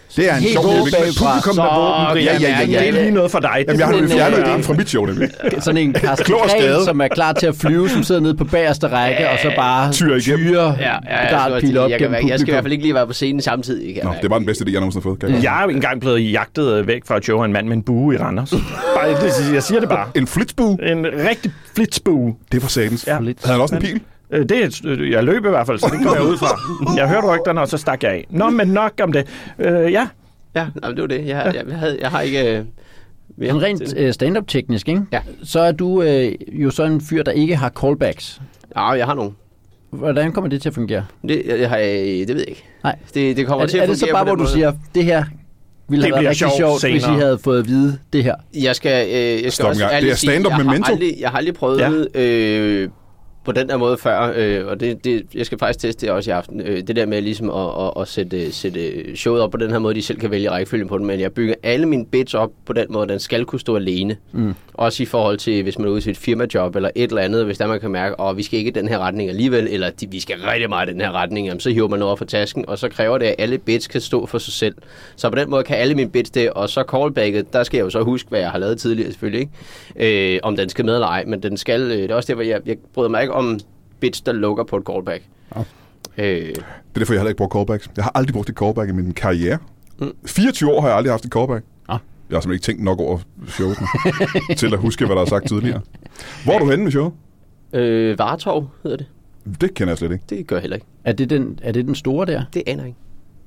Det er en Helt sjov våben udvikling. bagfra. Publikum med våben, ja. Det er lige noget for dig. Jamen, jeg har jo sådan en, fjernet ideen fra mit show, nemlig. Sådan en Carsten Klog og skade. Gren, som er klar til at flyve, som sidder nede på bagerste række, og så bare Tyrer igennem. dartpil op gennem jeg skal i hvert fald ikke lige være på scenen samtidig. Kan Nå, det var den bedste idé, jeg nogensinde har fået. Jeg er jo engang blevet jagtet væk fra et show af en mand med en bue i Randers. Jeg siger det bare. En flitsbue? En rigtig flitsbue. Det var satans. Ja. Havde han også en pil? Jeg løb i hvert fald, så det går jeg ud fra. Jeg hørte rygterne, og så stak jeg af. Nå, men nok om det. Ja. Ja, det var det. Jeg har ikke... Sådan rent stand-up teknisk, ikke? Ja. Så er du jo sådan en fyr, der ikke har callbacks. Ja, jeg har nogen. Hvordan kommer det til at fungere? Det ved jeg ikke. Nej. Det kommer til at fungere. Er det så bare, hvor du siger, det her ville have været rigtig sjovt, hvis I havde fået at vide det her? Jeg skal også det er stand-up memento. Jeg har aldrig prøvet på den der måde før, og jeg skal faktisk teste det også i aften. Det der med ligesom at sætte showet op på den her måde, de selv kan vælge rækkefølgen på den, men jeg bygger alle mine bits op på den måde, den skal kunne stå alene. Også i forhold til, hvis man er ude til et firmajob eller et eller andet, hvis der man kan mærke, vi skal ikke i den her retning alligevel, eller vi skal rigtig meget i den her retning, jamen, så hiver man noget fra tasken, og så kræver det, at alle bits kan stå for sig selv. Så på den måde kan alle mine bits det, og så callbacket, der skal jeg jo så huske, hvad jeg har lavet tidligere selvfølgelig, ikke? Om den skal med eller ej, men den skal, det er også der, hvor jeg bryder mig ikke om bits, der lukker på et callback. Det er derfor, jeg heller ikke brugt callbacks. Jeg har aldrig brugt et callback i min karriere. 24 år har jeg aldrig haft et callback. Jeg har simpelthen ikke tænkt nok over showet til at huske, hvad der er sagt tidligere. Hvor er du henne med showet? Varetorv hedder det. Det kender jeg slet ikke. Det gør jeg heller ikke. Er det den store der? Det aner jeg ikke.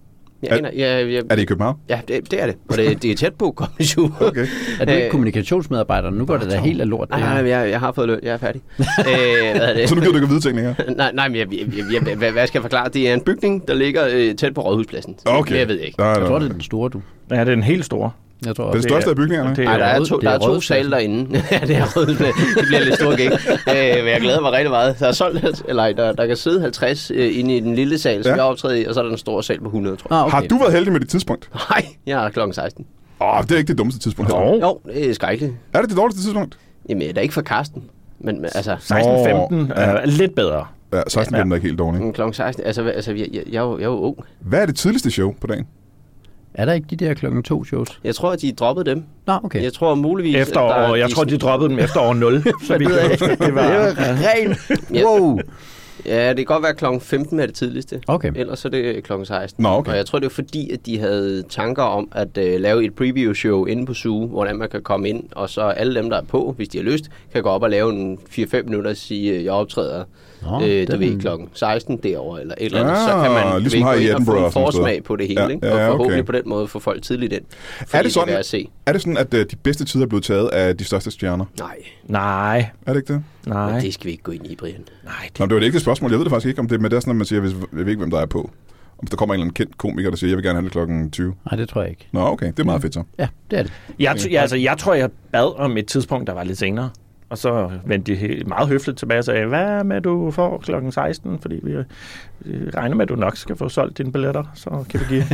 Er det i København? Ja, det er det. Og det er tæt på Comedy. Okay. Er du ikke kommunikationsmedarbejder? Nu går det da helt af lort. Nej, jeg har fået løn. Jeg er færdig. Hvad er det? Så nu gider du ikke at vide ting længere? Nej, men hvad skal jeg forklare? Det er en bygning, der ligger tæt på Rådhuspladsen. Okay. Jeg ved ikke. Jeg tror, det er den store, du. Ja, det er den helt store. Jeg tror, den største af bygningerne? Nej, der er to sale derinde. Ja, det er Rådhuspladsen. Det bliver lidt stor gæk. Men jeg glæder mig rigtig meget. Der er solgt, eller der kan sidde 50 inde i den lille sal, som jeg optræder i, og så er der en stor sal på 100, tror jeg. Okay. Har du været heldig med dit tidspunkt? Nej, jeg er klokken 16. Det er ikke det dummeste tidspunkt. Jo, det er skrækkeligt. Er det dårligste tidspunkt? Jamen, det er ikke for Karsten. Men altså... 16.15 er lidt bedre. Ja, 16 er ikke helt dårligt. Klokken 16, altså jeg er jo ung. Hvad er det tidligste show på dagen? Er der ikke de der klokken 2 shows? Jeg tror, at de droppede dem. Nå, okay. Jeg tror muligvis... Jeg tror, de droppede dem efter år 0. Så vi det var rent. Wow. Ja, det kan godt være klokken 15 er det tidligste. Okay. Ellers er det klokken 16. Nå, okay. Og jeg tror, det er fordi, at de havde tanker om at lave et preview-show inde på Zoo, hvordan man kan komme ind, og så alle dem, der er på, hvis de har lyst, kan gå op og lave en 4-5 minutter og sige, at jeg optræder klokken 16 derovre, eller et eller andet. Så kan man ligesom gå ind og få en forsmag på det hele, ikke? Og forhåbentlig på den måde få folk tidligt ind. Er det sådan, at de bedste tider er blevet taget af de største stjerner? Nej. Er det ikke det? Nej. Men det skal vi ikke gå ind i, Brian. Nej. Nå, det var det ikke det spørgsmål. Jeg ved det faktisk ikke, om det, men det er sådan, at man siger, jeg ved ikke, hvem der er på. Om der kommer en eller anden kendt komiker, der siger, jeg vil gerne have det klokken 20. Nej, det tror jeg ikke. Nå, okay. Det er meget fedt så. Ja, det er det. Jeg tror, jeg bad om et tidspunkt, der var lidt senere. Og så vendte de meget høfligt tilbage og sagde, hvad med du får klokken 16? Fordi vi regner med, at du nok skal få solgt dine billetter. Så kan vi give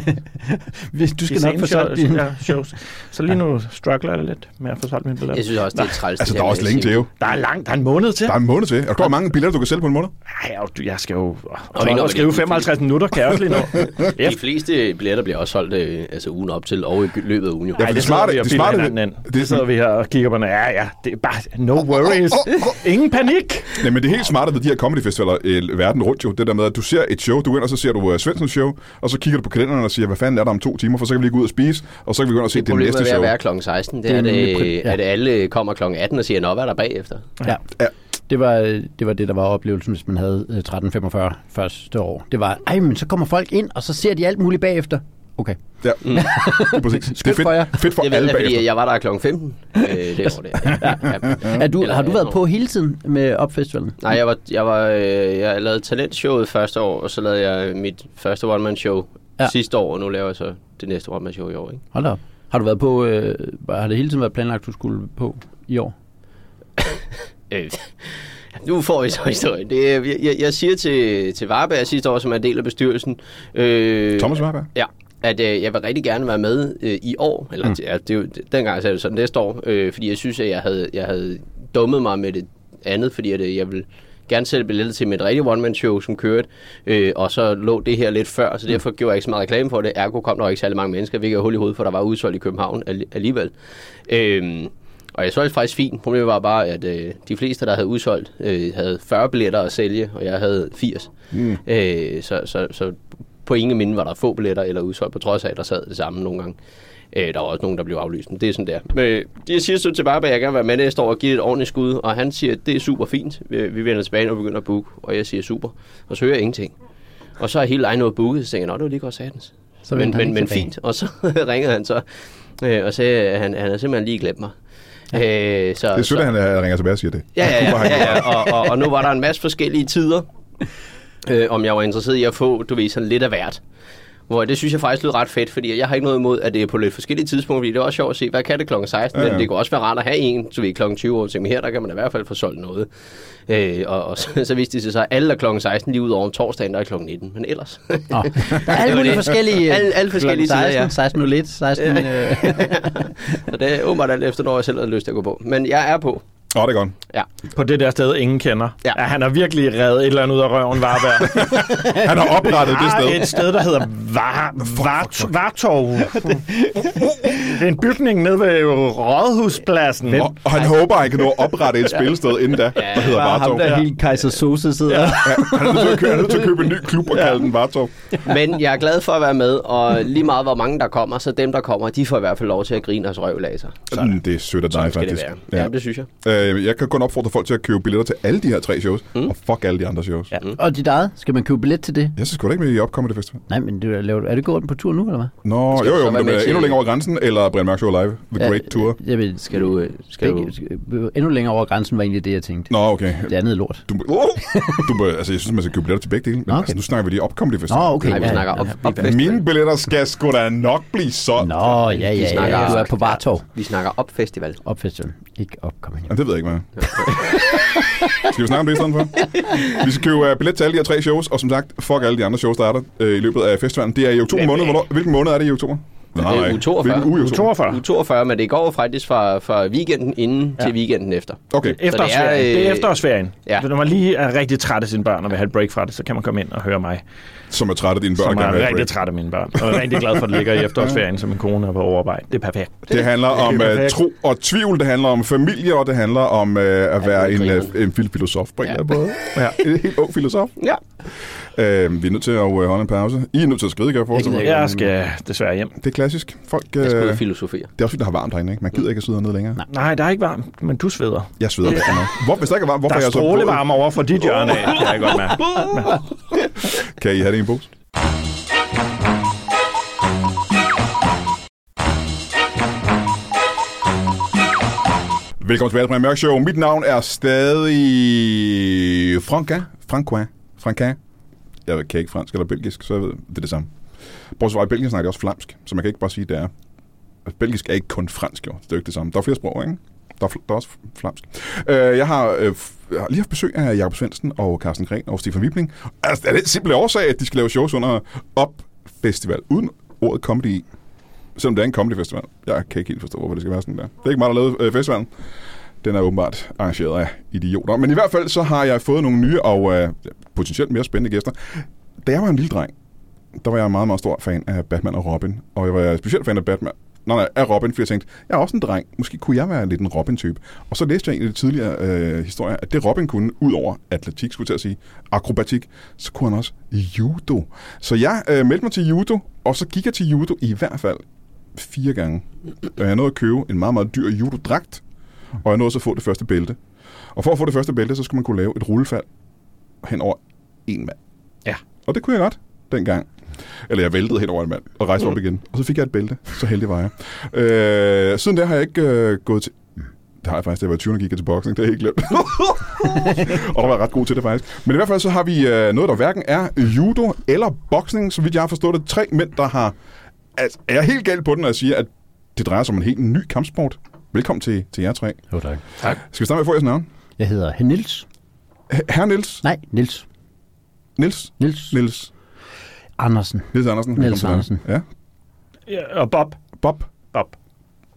du skal nok få solgt dine shows. Så lige nu struggler jeg lidt med at få solgt mine billetter. Jeg synes også, det er træls. Altså, der er også længe til jo. Der er en måned til. Der er en måned til. Er der mange billetter, du kan sælge på en måned? Nej, jeg skal jo skrive 55 minutter, kan jeg også lige nu. De fleste billetter bliver også solgt ugen op til, og i løbet af ugen. Nej, det sidder vi her og kigger på, det er bare no worries. Ingen panik. Nej, men det er helt smart ved de her comedyfestivaler i verden rundt jo. Det der med, at du ser et show, du går ind, og så ser du Svendsens show, og så kigger du på kalenderen og siger, hvad fanden er der om 2 timer, for så kan vi lige gå ud og spise, og så kan vi gå ind og se det næste show. Problemet er at være klokken 16. Det er, at alle kommer klokken 18 og siger, nå, hvad er der bagefter? Ja. Det var det, der var oplevelsen, hvis man havde 13:45 første år. Det var, men så kommer folk ind, og så ser de alt muligt bagefter. Okay. Ja, præcis. Det er fedt for alle bagefter. Fordi jeg var der klokken 15 det år der. Har du været på hele tiden med Opfestivalen? Nej, jeg lavede talentshowet første år, og så lavede jeg mit første one-man-show sidste år, og nu laver jeg så det næste one-man-show i år. Ikke? Hold da op. Har du været på, har det hele tiden været planlagt, du skulle på i år? Nu får vi så historien. Jeg siger til Varberg sidste år, som er en del af bestyrelsen. Thomas Varberg? Ja. At jeg vil rigtig gerne være med i år, eller det er jo, dengang sagde det sådan næste år, fordi jeg synes, at jeg havde dummet mig med det andet, fordi at jeg gerne sælge billetter til med et rigtigt one-man-show, som kørte, og så lå det her lidt før, så derfor gjorde jeg ikke så meget reklame for det. Ergo kom der ikke særlig mange mennesker, hvilket er hul i hovedet, for der var udsolgt i København alligevel. Og jeg solgte faktisk fint. Problemet var bare, at de fleste, der havde udsolgt, havde 40 billetter at sælge, og jeg havde 80. Så på ingen minde var der få billetter eller udsolgt, på trods af, at der sad det samme nogle gange. Der var også nogen, der blev aflyst. Det er sådan der. Men jeg siger så til Barber, at jeg gerne vil være med næste år og give et ordentligt skud, og han siger, at det er super fint. Vi vender tilbage og begynder at booke, og jeg siger super. Og så hører jeg ingenting. Og så er hele egen noget booket, så tænker jeg, det var lige godt satans. Men fint. Og så ringede han så og sagde, at han havde simpelthen lige glemt mig. Det er sødt, at han ringer tilbage og siger det. Ja. Og nu var der en masse forskellige tider, om jeg var interesseret i at få, sådan lidt af hvert. Hvor det synes jeg faktisk lyder ret fedt, fordi jeg har ikke noget imod, at det er på lidt forskellige tidspunkter, fordi det er også sjovt at se, hvad kan det kl. 16, men det kan også være rart at have en, så vi kl. 20 år, men her der kan man i hvert fald få solgt noget. Og så viste det sig, at alle er kl. 16 lige ud over om torsdagen, der er kl. 19, men ellers. Der er alle mulige forskellige, alle forskellige 16, tider, 16.01, 16... Så det er åbenbart alt efter, når jeg selv har lyst til at gå på. Men jeg er på. Det er godt. Ja. På det der sted, ingen kender. Ja. Han har virkelig reddet et eller andet ud af røven, Varberg. Han har oprettet det sted. Et sted, der hedder Vartorv. Det er en bygning nede ved Rådhuspladsen. Og han håber, at han kan nå at oprette et spillested inden da, der hedder Vartorv. Ham der helt Kaiser Sose sidder. Han er nødt til at købe en ny klub og kalde den Vartorv. Men jeg er glad for at være med, og lige meget hvor mange der kommer, så dem der kommer, de får i hvert fald lov til at grine os røv af sig. Det er sødt af dig, faktisk. Ja, det synes jeg. Jeg kan kun opfordre folk til at købe billetter til alle de her 3 shows, og fuck alle de andre shows. Ja. Og dit eget? Skal man købe billet til det? Jeg synes sgu da ikke med i Upcomedy Festival. Nej, men er det gået på tur nu, eller hvad? Nå, jo, men endnu længere over grænsen, eller Brian Mørk Show Live, The Great Tour. Skal du endnu længere over grænsen, var egentlig det, jeg tænkte. Nå, okay. Det andet er lort. Jeg synes, man skal købe billetter til begge dele, men altså, nu snakker vi lige Upcomedy Festival. Nå, okay. Nej, vi snakker op Mine billetter skal sgu da nok blive solgt. Nå, ja. Du er på Vartorv. Vi snakker op festival. Op festival, ikke Upcomedy. Det ved jeg ikke, hvad. Skal vi snakke om det i stedet for? Vi skal købe billet til alle de her 3 shows, og som sagt, fuck alle de andre shows, der er der i løbet af festivalen. Det er i oktober måned. Hvilken måned er det i oktober? Nej. Uge 42. Uge 42, men det går faktisk fra weekenden inden til weekenden efter. Okay. Det er efterårsferien. Ja. Så når man lige er rigtig træt af sine børn og vil have et break fra det, så kan man komme ind og høre mig. Som er træt af dine børn. Som er rigtig træt af mine børn. Og er rigtig glad for, at det ligger i efterårsferien, som min kone er på overarbejde. Det er perfekt. Det handler om tro og tvivl, det handler om familie, og det handler om at være en filosof på en eller anden måde. Ja. En helt ung filosof. Ja. Vi er nødt til at holde en pause. I er nødt til at skride, kan jeg forestille mig. Jeg skal desværre hjem. Det er klassisk. Folk skal filosofere. Det er også fordi, der har varmt herinde, ikke? Man gider ikke at sidde hernede længere. Nej, der er ikke varmt, men du sveder. Jeg sveder rigtig meget. Hvis der ikke er varmt, hvorfor der er jeg så strålevarme over for dit hjørne af, kan jeg godt mærke. Kan I have det i en pose? Velkommen tilbage til Brian Mørk Show. Mit navn er stadig Franca. Jeg kan ikke fransk eller belgisk, så jeg ved, det er det samme. Bortset fra i Belgien snakker jeg også flamsk, så man kan ikke bare sige, det er. Belgisk er ikke kun fransk, jo. Det er jo ikke det samme. Der er flere sprog, ikke? Der er også flamsk. Jeg har lige haft besøg af Jakob Svendsen og Carsten Gren og Stefan Wibling. Altså, er det simple årsag, at de skal lave shows under Festival uden ordet comedy i? Selvom det er en comedy festival. Jeg kan ikke helt forstå, hvorfor det skal være sådan der. Det er ikke mig, der har lavet festivalen. Den er åbenbart arrangeret af idioter. Men i hvert fald så har jeg fået nogle nye og potentielt mere spændende gæster. Da jeg var en lille dreng, der var jeg meget, meget stor fan af Batman og Robin. Og jeg var specielt fan af af Robin, fordi jeg tænkte, jeg er også en dreng. Måske kunne jeg være lidt en Robin-type. Og så læste jeg en af de tidligere historier, at det Robin kunne, ud over atletik, skulle jeg til at sige, akrobatik, så kunne han også judo. Så jeg meldte mig til judo, og så gik jeg til judo i hvert fald 4 gange. Jeg nåede at købe en meget, meget dyr judodragt, og jeg nåede så at få det første bælte. Og for at få det første bælte, så skulle man kunne lave et rullefald hen over en mand. Ja. Og det kunne jeg godt dengang. Eller jeg væltede hen over en mand og rejste op igen. Og så fik jeg et bælte. Så heldig var jeg. Siden der har jeg ikke gået til... Det har jeg faktisk, da jeg var 20, gik jeg til boksning. Det er helt glemt. Og der var jeg ret god til det faktisk. Men i hvert fald så har vi noget, der hverken er judo eller boksning. Så vidt jeg har forstået det. 3 mænd, der har... Altså, er jeg helt galt på den, når jeg siger, at det drejer sig om en helt ny kampsport. Velkommen til jer 3. Jo, tak. Skal vi starte med at få jeres navn? Jeg hedder Niels. Herre Niels? Nej, Niels. Niels Andersen. Niels Andersen. Niels Andersen. Ja. Og Bob. Bob.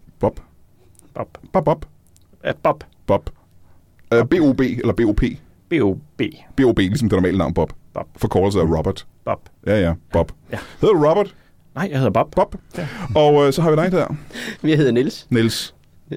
Ja, Bob. Bob. B-O-B eller B-O-P? B-O-B. B-O-B, ligesom det normale navn Bob. Bob. Forkortelse af Robert. Bob. Ja, Bob. Ja. Hedder du Robert? Nej, jeg hedder Bob. Bob. Ja. Og så har vi dig der. Jeg hedder Niels. Niels.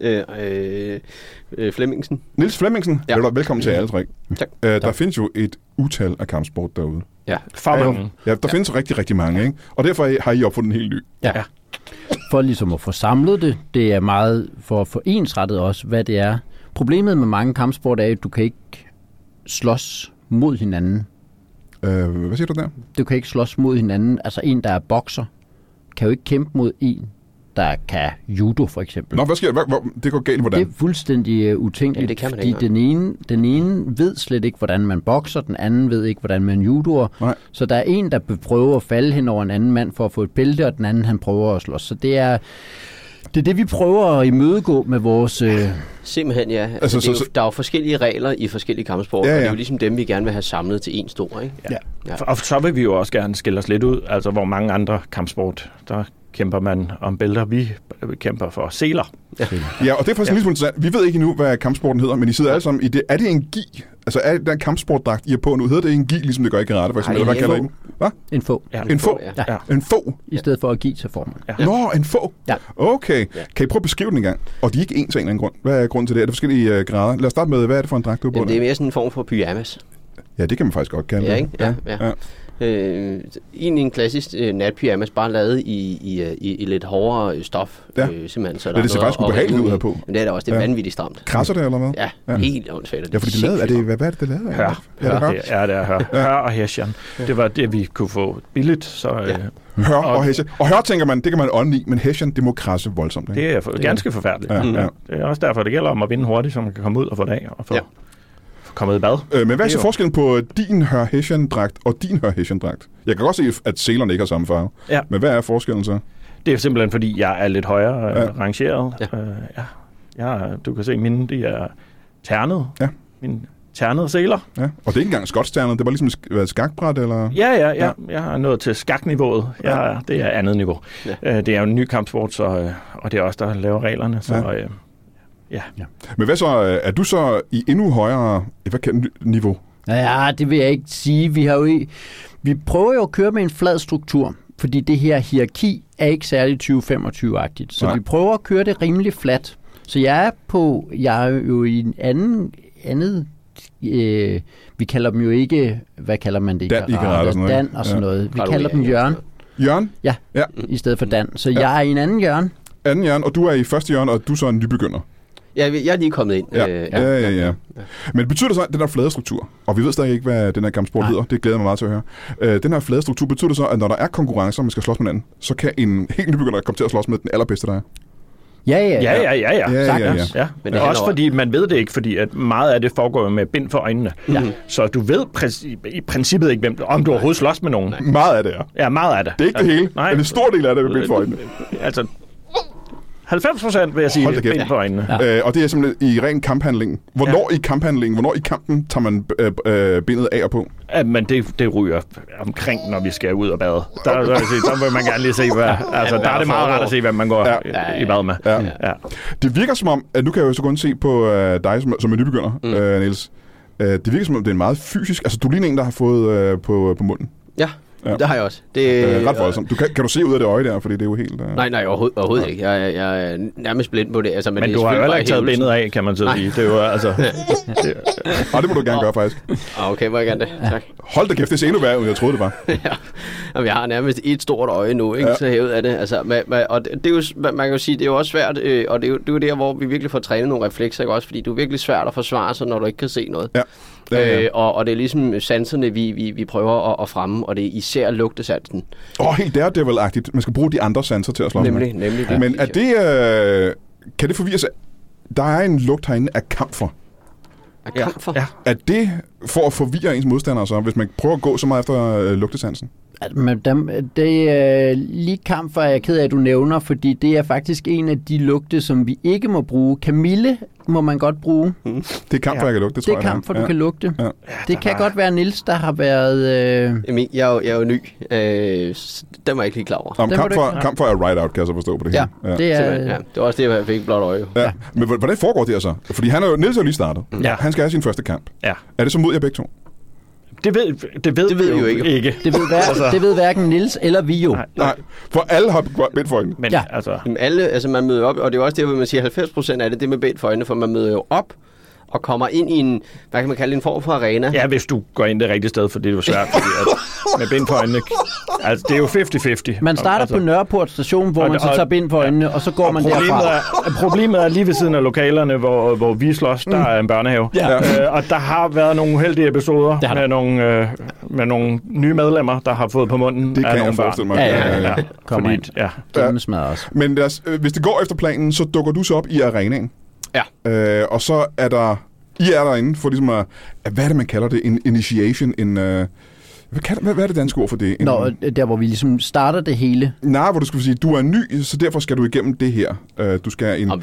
Flemmingsen. Niels Flemmingsen. Ja. Velkommen til alle tre. Tak. Der findes jo et utal af kampsport derude. Ja. For mange. Ja, der findes rigtig, rigtig mange, ikke? Og derfor har I opfundet en helt ny. Ja. For ligesom at få samlet det er meget for at få ensrettet også, hvad det er. Problemet med mange kampsport er, at du kan ikke slås mod hinanden. Hvad siger du der? Du kan ikke slås mod hinanden. Altså en, der er bokser, kan jo ikke kæmpe mod en, der kan judo for eksempel. Nå, hvad sker der? Det går galt, hvordan? Det er fuldstændig utænkeligt, Ja, det kan man fordi ikke. den ene ved slet ikke, hvordan man bokser, den anden ved ikke, hvordan man judoer. Nej. Så der er en, der prøver at falde hen over en anden mand for at få et bælte, og den anden, han prøver at slås. Så det er det, vi prøver at imødegå med vores... Simpelthen, ja. Der er jo forskellige regler i forskellige kampsport, og det er jo ligesom dem, vi gerne vil have samlet til en stor, ikke? Ja. Og så vil vi jo også gerne skille os lidt ud, altså hvor mange andre kampsport, der kæmper man om bælter. Vi kæmper for seler. Ja, og det er faktisk en lille interessant. Vi ved ikke endnu, hvad kampsporten hedder, men I sidder alle sammen i det. Er det en gi? Altså er det den kampsportdragt, I er på nu? Hedder det en gi, ligesom det gør i karate, for eksempel? Eller hvad kalder I den? Hvad? En få. Ja. En få? Ja. En få? I stedet for at give til formand. Ja. Nå, en få? Ja. Okay. Kan I prøve at beskrive den en gang? Og de er ikke en til en eller anden grund. Hvad er grunden til det? Er det forskellige grader? Lad os starte med, hvad er det for en dragt, du er på? Jamen, det er mere sådan en form for pyjamas. Ja, det kan man faktisk godt kalde det. Ja, ikke? Ja. En klassisk natpyjamas, bare lavet i lidt hårdere stof. Ja. Simpelthen, så Det ser faktisk ubehageligt ud her på. Men det er da også, det er vanvittigt stramt. Krasser det, eller hvad? Ja, helt åndssvagt. Ja, fordi det lavede, hvad er det lavet af? Hør. Ja, det er hør. Hør og hessian. Det var det, vi kunne få billigt. Så, hør og hessian. Og hør, tænker man, det kan man ånde i, men hessian, det må krasse voldsomt. Ikke? Det er ganske forfærdeligt. Ja. Det er også derfor, det gælder om at vinde hurtigt, så man kan komme ud og få det af og få kommet i bad. Men hvad er så forskellen på din Hør Hessian-dragt og din Hør Hessian-dragt? Jeg kan godt se, at selerne ikke har samme farve. Ja. Men hvad er forskellen så? Det er simpelthen, fordi jeg er lidt højere rangeret. Du kan se, mine de er ternet. Ja. Mine ternede seler. Ja. Og det er ikke engang skotstjernet, det var ligesom et skakbræt, eller? Ja. Jeg har nået til skakniveauet. Det er andet niveau. Ja. Det er jo en ny kampsport, og det er også der laver reglerne. Så, ja. Men hvad så? Er du så i endnu højere niveau? Ja, det vil jeg ikke sige. Vi prøver jo at køre med en flad struktur, fordi det her hierarki er ikke særligt 20-25-agtigt. Så vi prøver at køre det rimelig fladt. Så jeg er jo i en andet vi kalder dem jo ikke, hvad kalder man det? Dan og sådan noget. Vi kalder dem Jørgen. Jørgen? Ja, i stedet for Dan. Så jeg er i en anden Jørgen. Anden Jørgen, og du er i første Jørgen, og du er så en nybegynder. Ja, jeg er lige kommet ind. Ja. Men betyder det så, at den der flade struktur, og vi ved stadig ikke, hvad den her kampsport hedder, det glæder mig meget til at høre. Den her flade struktur, betyder det så, at når der er konkurrencer, man skal slås med hinanden, så kan en helt nybegynder komme til at slås med den allerbedste, der er? Ja. Men det også fordi, man ved det ikke, fordi at meget af det foregår med bind for øjnene. Ja. Så du ved i princippet ikke, om du overhovedet slås med nogen. Nej. Meget af det, Ja, meget af det. Det er ikke det hele, men en stor del af det med bind for øjnene. Altså 90% vil jeg sige, bind for øjnene. Ja. Og det er simpelthen i ren kamphandling. Hvornår i kampen tager man bindet af og på? Ja, men det ryger omkring, når vi skal ud og bade. Der vil man gerne lige se, hvad... Altså, der er det meget rart at se, hvad man går i bad med. Ja. Det virker som om, at nu kan jeg jo så kun se på dig som en nybegynder, Niels. Det virker som om, det er meget fysisk. Altså, du ligner en, der har fået på munden. Ja. Det har jeg også. Det er ret voldsomt. Kan du se ud af det øje der, fordi det er jo helt... Nej, overhovedet ikke. Jeg er nærmest blind på det. Altså, men du har jo heller ikke taget bindet af, kan man så sige. Det er jo altså... det må du gerne gøre, faktisk. Okay, må jeg gerne det. Tak. Hold da kæft, det ser endnu værre ud, jeg troede det var. Jamen, jeg har nærmest et stort øje nu, ikke? Så hævet af det. Altså, og det er jo, man kan jo sige, det er jo også svært, og det er jo der, hvor vi virkelig får trænet nogle reflekser, ikke også? Fordi det er virkelig svært at forsvare sig, når du ikke kan se noget. Ja. Og det er ligesom sanserne, vi prøver at fremme, og det er især lugtesansen. Helt Daredevil-agtigt. Man skal bruge de andre sanser til at slå nemlig det. Men er det... kan det forvirre sig? Der er en lugt herinde af kamfer. Af kamfer? Ja. Er det for at forvirre ens modstandere så, hvis man prøver at gå så meget efter lugtesansen? Men det er lige kamfer, jeg er ked af, at du nævner, fordi det er faktisk en af de lugte, som vi ikke må bruge. Kamille må man godt bruge. Det er kamfer, jeg kan lugte, tror jeg. Det er kamfer, du kan lugte. Ja. Det kan godt være Niels, der har været... Jamen, jeg er jo ny. Den var jeg ikke lige klar over. Kamfer er right out, kan jeg så forstå på det her. Ja, det er... Ja, det var også det, jeg fik blot øje. Ja. Men hvordan foregår det så? Fordi Niels er jo lige startet. Ja. Han skal have sin første kamp. Ja. Er det så mod jer begge to? Det ved vi jo ikke. Det ved hverken Niels eller vi jo. Nej, for alle har bind for øjnene. Men Ja. Jamen, alle, man møder op, og det er også det, hvor man siger 90% af det med bind for øjnene, for man møder jo op og kommer ind i en, hvad kan man kalde en form for arena. Ja, hvis du går ind det rigtige sted, for det er jo svært, fordi at med bind for øjnene, altså det er jo 50-50. Man starter på Nørreport station, hvor man så tager bind for øjnene, og så går man derfra. Problemet er lige ved siden af lokalerne, hvor vi slås, der er en børnehave. Ja. Og der har været nogle uheldige episoder med nogle nye medlemmer, der har fået på munden det af nogle børn. Det kan jeg forestille mig. Ja. Kommer ind. Gennemsmadret også. Men hvis det går efter planen, så dukker du så op i arenaen. Ja. Og så er I er derinde for ligesom hvad er det, man kalder det? En initiation? Hvad er det danske ord for det? Der hvor vi ligesom starter det hele. Nej, hvor du skulle sige, du er ny, så derfor skal du igennem det her. Du skal en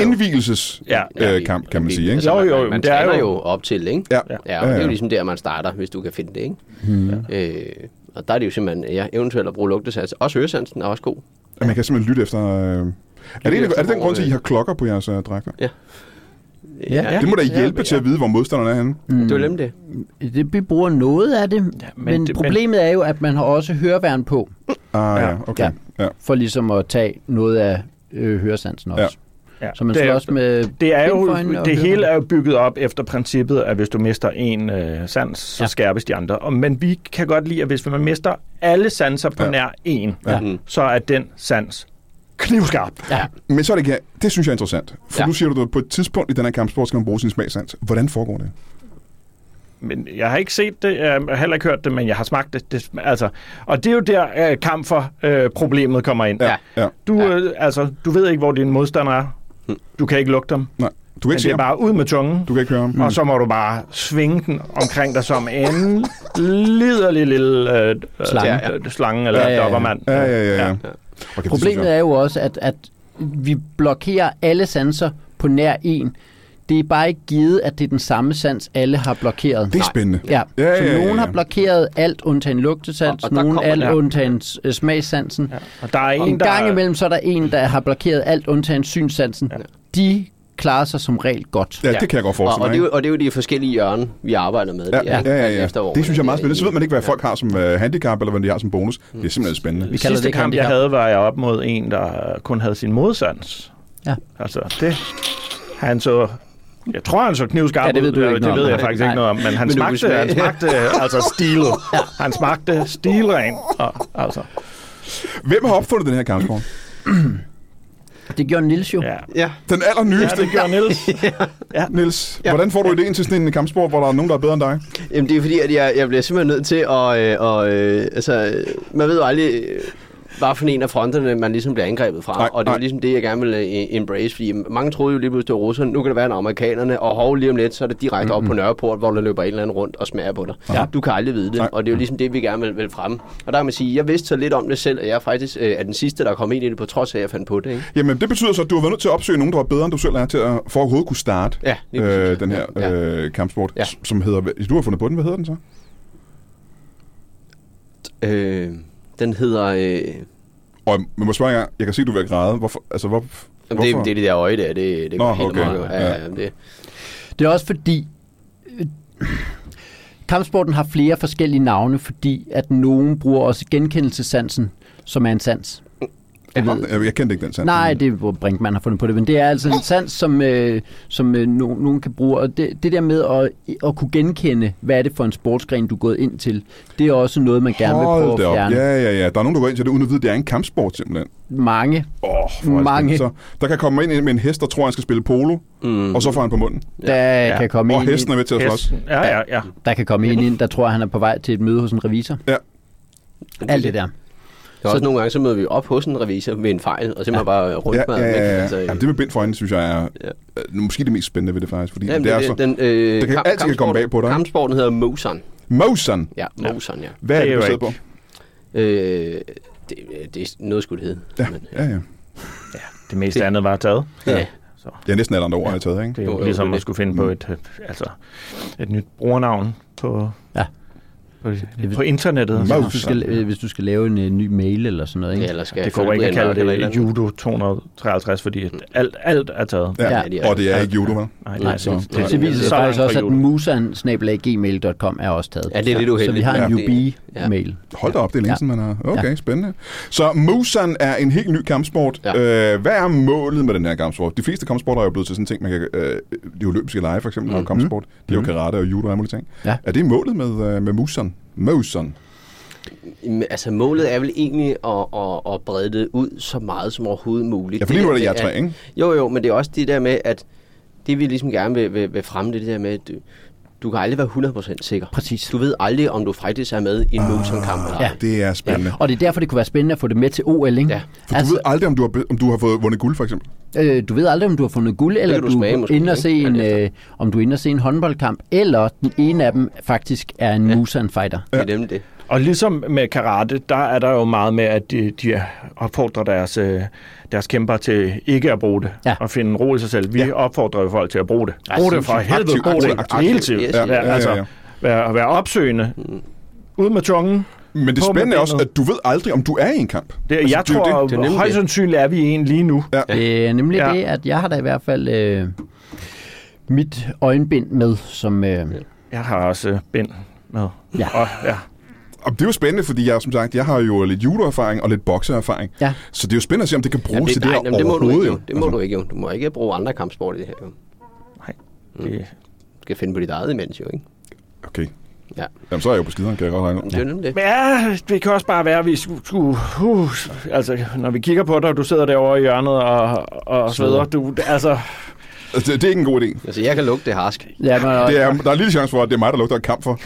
indvielseskamp, kan man sige. Ikke? Jo, man træner jo op til, ikke? Ja. Ja, og det er jo ligesom der, man starter, hvis du kan finde det, ikke? Og der er det jo simpelthen, eventuelt at bruge lugtesans. Også øresansen er også god. Ja, man kan simpelthen lytte efter... Er det den grund til, at I har klokker på jeres dragter? Ja. Det må da hjælpe til at vide, hvor modstanderne er henne. Det er jo det. Vi bruger noget af det, men problemet er jo, at man har også høreværn på. Okay. Ja. For ligesom at tage noget af høresansen også. Ja. Så man slås med det hele er jo bygget op efter princippet, at hvis du mister en sans, så skærpes de andre. Men vi kan godt lide, at hvis man mister alle sanser på nær en, så er den sans knivskarp. Ja. Men så er det ikke her. Det synes jeg er interessant. For nu siger du, at på et tidspunkt i den her kampsport skal man bruge sin smagsans. Hvordan foregår det? Men jeg har ikke set det, jeg har heller ikke hørt det, men jeg har smagt det. Og det er jo der kamp for problemet kommer ind. Ja. Du ved ikke, hvor din modstander er. Du kan ikke lugte dem. Nej. Du kan ikke det er bare ud med tungen. Du kan ikke høre ham. Og så må du bare svinge den omkring dig som en liderlig lille slange eller dobbermand. Ja. Okay, problemet er jo også, at vi blokerer alle sanser på nær en. Det er bare ikke givet, at det er den samme sans, alle har blokeret. Det er spændende. Ja. Så nogen har blokeret alt undtagen lugtesans, nogen alt undtagen smagssansen. Ja. Og der er en gang imellem, så er der en, der har blokeret alt undtagen synssansen. Ja. De klarer sig som regel godt. Ja, det kan jeg godt forestille mig. Og det er jo de forskellige hjørner, vi arbejder med. Ja. Det synes jeg er meget spændende. Så ved man ikke, hvad folk har som handicap, eller hvad de har som bonus. Det er simpelthen spændende. Sidste kamp, jeg havde, var jeg op mod en, der kun havde sin modsans. Ja. Altså, det... Han så... Jeg tror, han så knivskarp ud. Det ved jeg faktisk ikke noget om. Men han smagte altså stilet. Ja. Han smagte stilren. Altså. Hvem har opfundet den her kampsport? Det gjorde Niels jo. Ja. Den allernyeste. Ja, det gjorde Niels. Ja. Niels, hvordan får du idéen til sådan en kampsport, hvor der er nogen, der er bedre end dig? Jamen, det er fordi, at jeg bliver simpelthen nødt til at... man ved jo aldrig... Hvad for en af fronterne, man ligesom bliver angrebet fra. Og det er ligesom det, jeg gerne vil embrace, fordi mange troede jo lige pludselig, det var russerne. Nu kan det være amerikanerne, og lige om lidt, så er det direkte op på Nørreport, hvor der løber en eller anden rundt og smager på dig. Ja. Du kan aldrig vide det, og det er jo ligesom det, vi gerne vil fremme. Og der kan man sige, jeg vidste så lidt om det selv, at jeg faktisk er den sidste, der kom ind i det, på trods af, at jeg fandt på det. Ikke? Jamen, det betyder så, at du har været nødt til at opsøge nogen, der var bedre, end du selv er, til at for overhovedet kunne starte den her kampsport, som hedder... Du har fundet på den, hvad hedder den så? Den hedder... Og man må spørge, jeg kan se, at du vil græde. Hvorfor? Det er det der øje der. Det går helt meget. Det er også fordi... kampsporten har flere forskellige navne, fordi at nogen bruger også genkendelsessansen, som er en sans. Jeg kendte ikke den sans. Nej, det er, hvor Brinkmann har fundet på det, men det er altså en sans, som nogen kan bruge. Og det der med at kunne genkende, hvad er det for en sportsgren, du er gået ind til, det er også noget, man gerne vil prøve at fjerne. Ja. Der er nogen, der går ind til det, uden at vide, det er en kampsport simpelthen. Mange. Mange. Så der kan komme ind med en hest, der tror, han skal spille polo, og så får han på munden. Der kan komme og hesten er med til at slås. Ja. Der kan komme ind, der tror, han er på vej til et møde hos en revisor. Ja. Alt det der. Så også nogle gange, så møder vi op hos en revisor med en fejl, og simpelthen bare rundt med Jamen, det med bind for øjnene, synes jeg er måske det mest spændende ved det faktisk, fordi det er så... det kan altid komme bag på dig. Kampsporten hedder Motion. Motion? Ja, Motion, ja. Hvad er det, du sidder på? Det er noget skulle det hedde. Ja, Men, ja. Ja, det meste andet var taget. ja. Så Det er næsten alle andre ord, jeg har taget, ikke? det er jo Jo, ligesom det er at skulle finde på et nyt brugernavn på, Ja. på internettet. Hvis du skal lave en ny mail eller sådan noget, ikke? Ja, eller skal Det går ikke at kalde eller et eller det andet. Judo 253, fordi alt er taget. Ja, Ja. og det er ikke judo, vel? Nej, så- det Så viser det så faktisk langt også, fra at judo. musan@gmail.com er også taget. Ja, det er lidt Så uheldigt. vi har en Ja. UB-mail. Hold da op, det er længe Ja. siden, man har... Okay, spændende. Så Musan er en helt ny kampsport. Ja. Hvad er målet med den her kampsport? De fleste kampsporter er jo blevet til sådan en ting, man kan... de olympiske lege, for eksempel, er jo kampsport. De er jo karate og judo og alle mulige ting. Ja. Er det målet med Musan? Musan. Altså, målet er vel egentlig at brede det ud så meget som overhovedet muligt. Ja, for lige nu er det jer tre, ikke? Jo, men det er også det der med, at det vi ligesom gerne vil fremme, det der med, at du kan aldrig være 100% sikker. Præcis. Du ved aldrig, om du faktisk er med i en Musan-kamp eller Ja. ej. Det er spændende. Og det er derfor, det kunne være spændende at få det med til OL, ikke? Ja. For du ved aldrig, om du har fået vundet guld, for eksempel. Du ved aldrig, om du har fundet guld, eller kan du smage måske, inde og se ikke? om du er inde og se en håndboldkamp, eller den ene af dem faktisk er en Musan-fighter. Det er nemlig det. Og ligesom med karate, der er der jo meget med, at de opfordrer deres kæmper til ikke at bruge det, og finde ro i sig selv. Vi opfordrer jo folk til at bruge det. Brug det for helvede, Aktivt, brug det aktivt. hele tiden. Yes, Ja, altså, være opsøgende. Ud med tungen. Men det På spændende med er også, benet. at du ved aldrig, om du er i en kamp. Jeg det er jo tror, det. Det er nemlig højst det. sandsynligt er vi en lige nu. Ja. Det er nemlig Ja. det, at jeg har da i hvert fald mit øjenbind med, som... Jeg har også bind med. Ja. Og, ja. Og det er jo spændende, fordi jeg har jo lidt judoerfaring og lidt bokseerfaring. Ja. Så det er jo spændende at se, om det kan bruges til det her det må du overhovedet. ikke, jo. jo. Det må du ikke, jo. Du må ikke bruge andre kampsport i det her, jo. Det, Du skal finde på dit eget imens, jo, ikke? Okay. Ja. Jamen, så er jeg jo på skideren, kan jeg godt regne ud. Det er nemlig det. Men ja, det kan også bare være, at vi skulle altså, når vi kigger på dig, og du sidder derovre i hjørnet og sveder, altså... Altså, det er ikke en god idé. Altså, jeg kan lugte det harsk. Ja, men, Der er en lille chance for, at det er mig, der lugter en kamp for.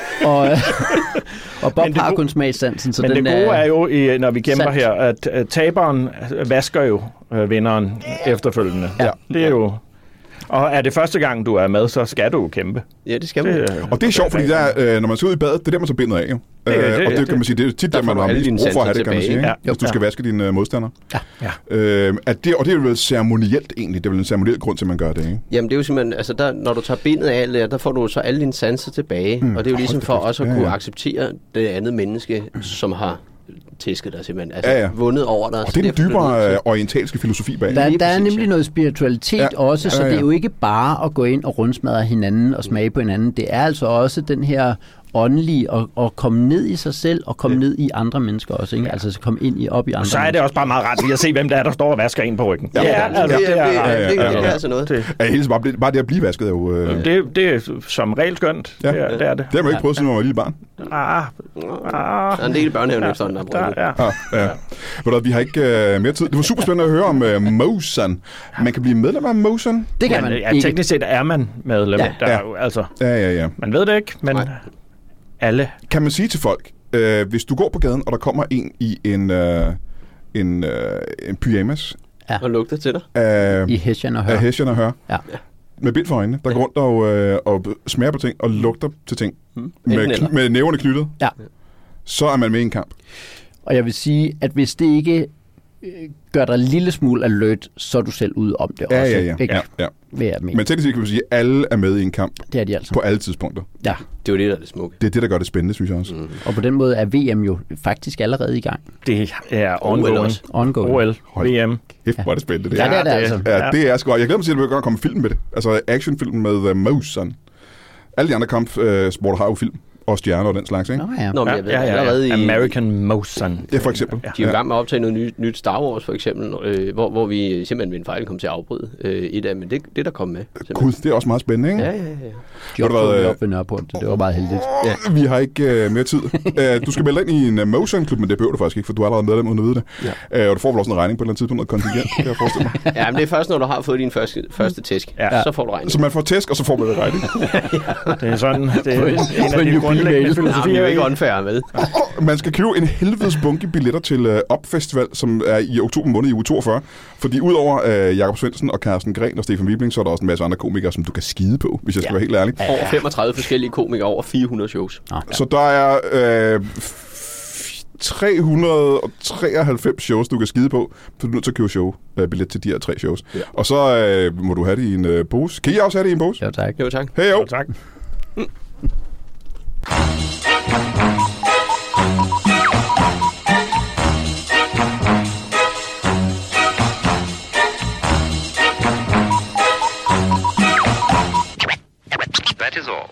og Bob Men det har gode- kun smagssansen, så Men den det gode er jo, når vi kæmper sandt. her, at taberen vasker jo vinderen efterfølgende. Ja. Det er jo... Og er det første gang, du er med, så skal du kæmpe. Ja, det skal man. Og det er sjovt, fordi når man skal ud i badet, det er der, man så binder af. Jo. Og det kan man sige, det er tit Der der, man får har du alle mest dine brug for at have det, sanser kan man sige. tilbage, Ikke? ikke? Hvis du skal vaske dine modstandere. Ja. Og det er vel ceremonielt egentlig. Det er vel en ceremoniel grund til, at man gør det, ikke? Jamen, det er jo simpelthen, altså når du tager bindet af alt det, der får du så alle dine sanser tilbage. Og det er jo ligesom for også at kunne acceptere det andet menneske, som har tæsket dig simpelthen. Altså vundet over dig. Og det er den dybere orientalske filosofi bag. Der er Lige præcis, nemlig ja. noget spiritualitet også, så det er jo ikke bare at gå ind og rundsmadre hinanden og smage på hinanden. Det er altså også den her åndelige at komme ned i sig selv og komme ned i andre mennesker også, ikke? Altså så komme ind op i andre Så er det også bare meget rart lige at se, hvem der er, der står og vasker en på ryggen. Det er altså noget. Bare det at blive vasket er jo... Det er som regel skønt. Ja. Det er det. Det har man ikke prøvet, siden man var lille barn. Der er en del børnehaven efterhånden, der har brugt det. Ja. Ved du, vi har ikke mere tid. Det var super spændende at høre om Mosan. Man kan blive medlem af Mosan. Det kan man Ja, ikke. teknisk set er man medlem. Ja. Der er jo, altså, Ja. man ved det ikke, men Nej. alle. Kan man sige til folk, hvis du går på gaden, og der kommer en i en pyjamas Og lugter til dig. af I Hessian og Hør. hessian og hør, Ja. med bind for øjnene, der går rundt og smager på ting og lugter til ting, Enten eller. med næverne knyttet, Ja. så er man med i en kamp. Og jeg vil sige, at hvis det ikke gør dig en lille smule alert, så er du selv ude om det også. Ikke? Ja. Vil jeg mene. Men teknisk set kan man sige, at alle er med i en kamp Det er de altså. på alle tidspunkter. Ja. Det er jo det, der er det smukke. Det er det, der gør det spændende, synes jeg også. Og på den måde er VM jo faktisk allerede i gang. Det er OL ongoing. også. Ongoing. OL, VM. Hæft, hvor er det spændende, det Ja, er. det er det altså. Ja, det er sgu. Jeg glæder mig til, at der begynder at komme film med det. Altså actionfilm med Mosan. Alle de andre kampsporter har jo film. Og stjerner og den slags, ikke? Nå ja. Nå, men jeg ved, allerede i... American Mosan. Ja, for eksempel. Ja. De er jo i gang med at optage noget nyt Star Wars, for eksempel, hvor vi simpelthen ved en fejl kom til at afbryde et af, men det der kom med. Gud, det er også meget spændende, ikke? Ja. De optog op ved Nørreport, så det var meget heldigt. Vi har ikke mere tid. Du skal melde ind i en Mosan-klub, men det behøver du faktisk ikke, for du er allerede medlem uden at vide det. Og du får vel også en regning på et eller andet tidspunkt, noget kontingent, kan jeg forestille mig. Ja, men det er først, når du har fået din første tæsk. Ja. Så får du regning. Så man får tæsk, og så får man en regning. Det er sådan, det er På en en af de grundlæggende mail. filosofier. Det er jo ikke unfair, vel? Man skal købe en helvedes bunke billetter til Op-festival, som er i oktober måned i uge 42. Fordi udover Jakob Svendsen og Carsten Gren og Stefan Wibling, så er der også en masse andre komikere, som du kan skide på, hvis jeg skal være helt ærlig. Over 35 forskellige komikere, over 400 shows. Så der er 393 shows, du kan skide på, så du er nødt til at købe billet til de her 3 shows. Ja. Og så må du have det i en pose. Kan I også have det i en pose? Jo, tak. Jo, tak. Hey, jo. Tak. That is all.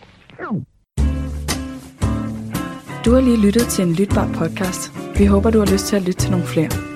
Du har lige lyttet til en lytbar podcast. Vi håber, du har lyst til at lytte til nogle flere.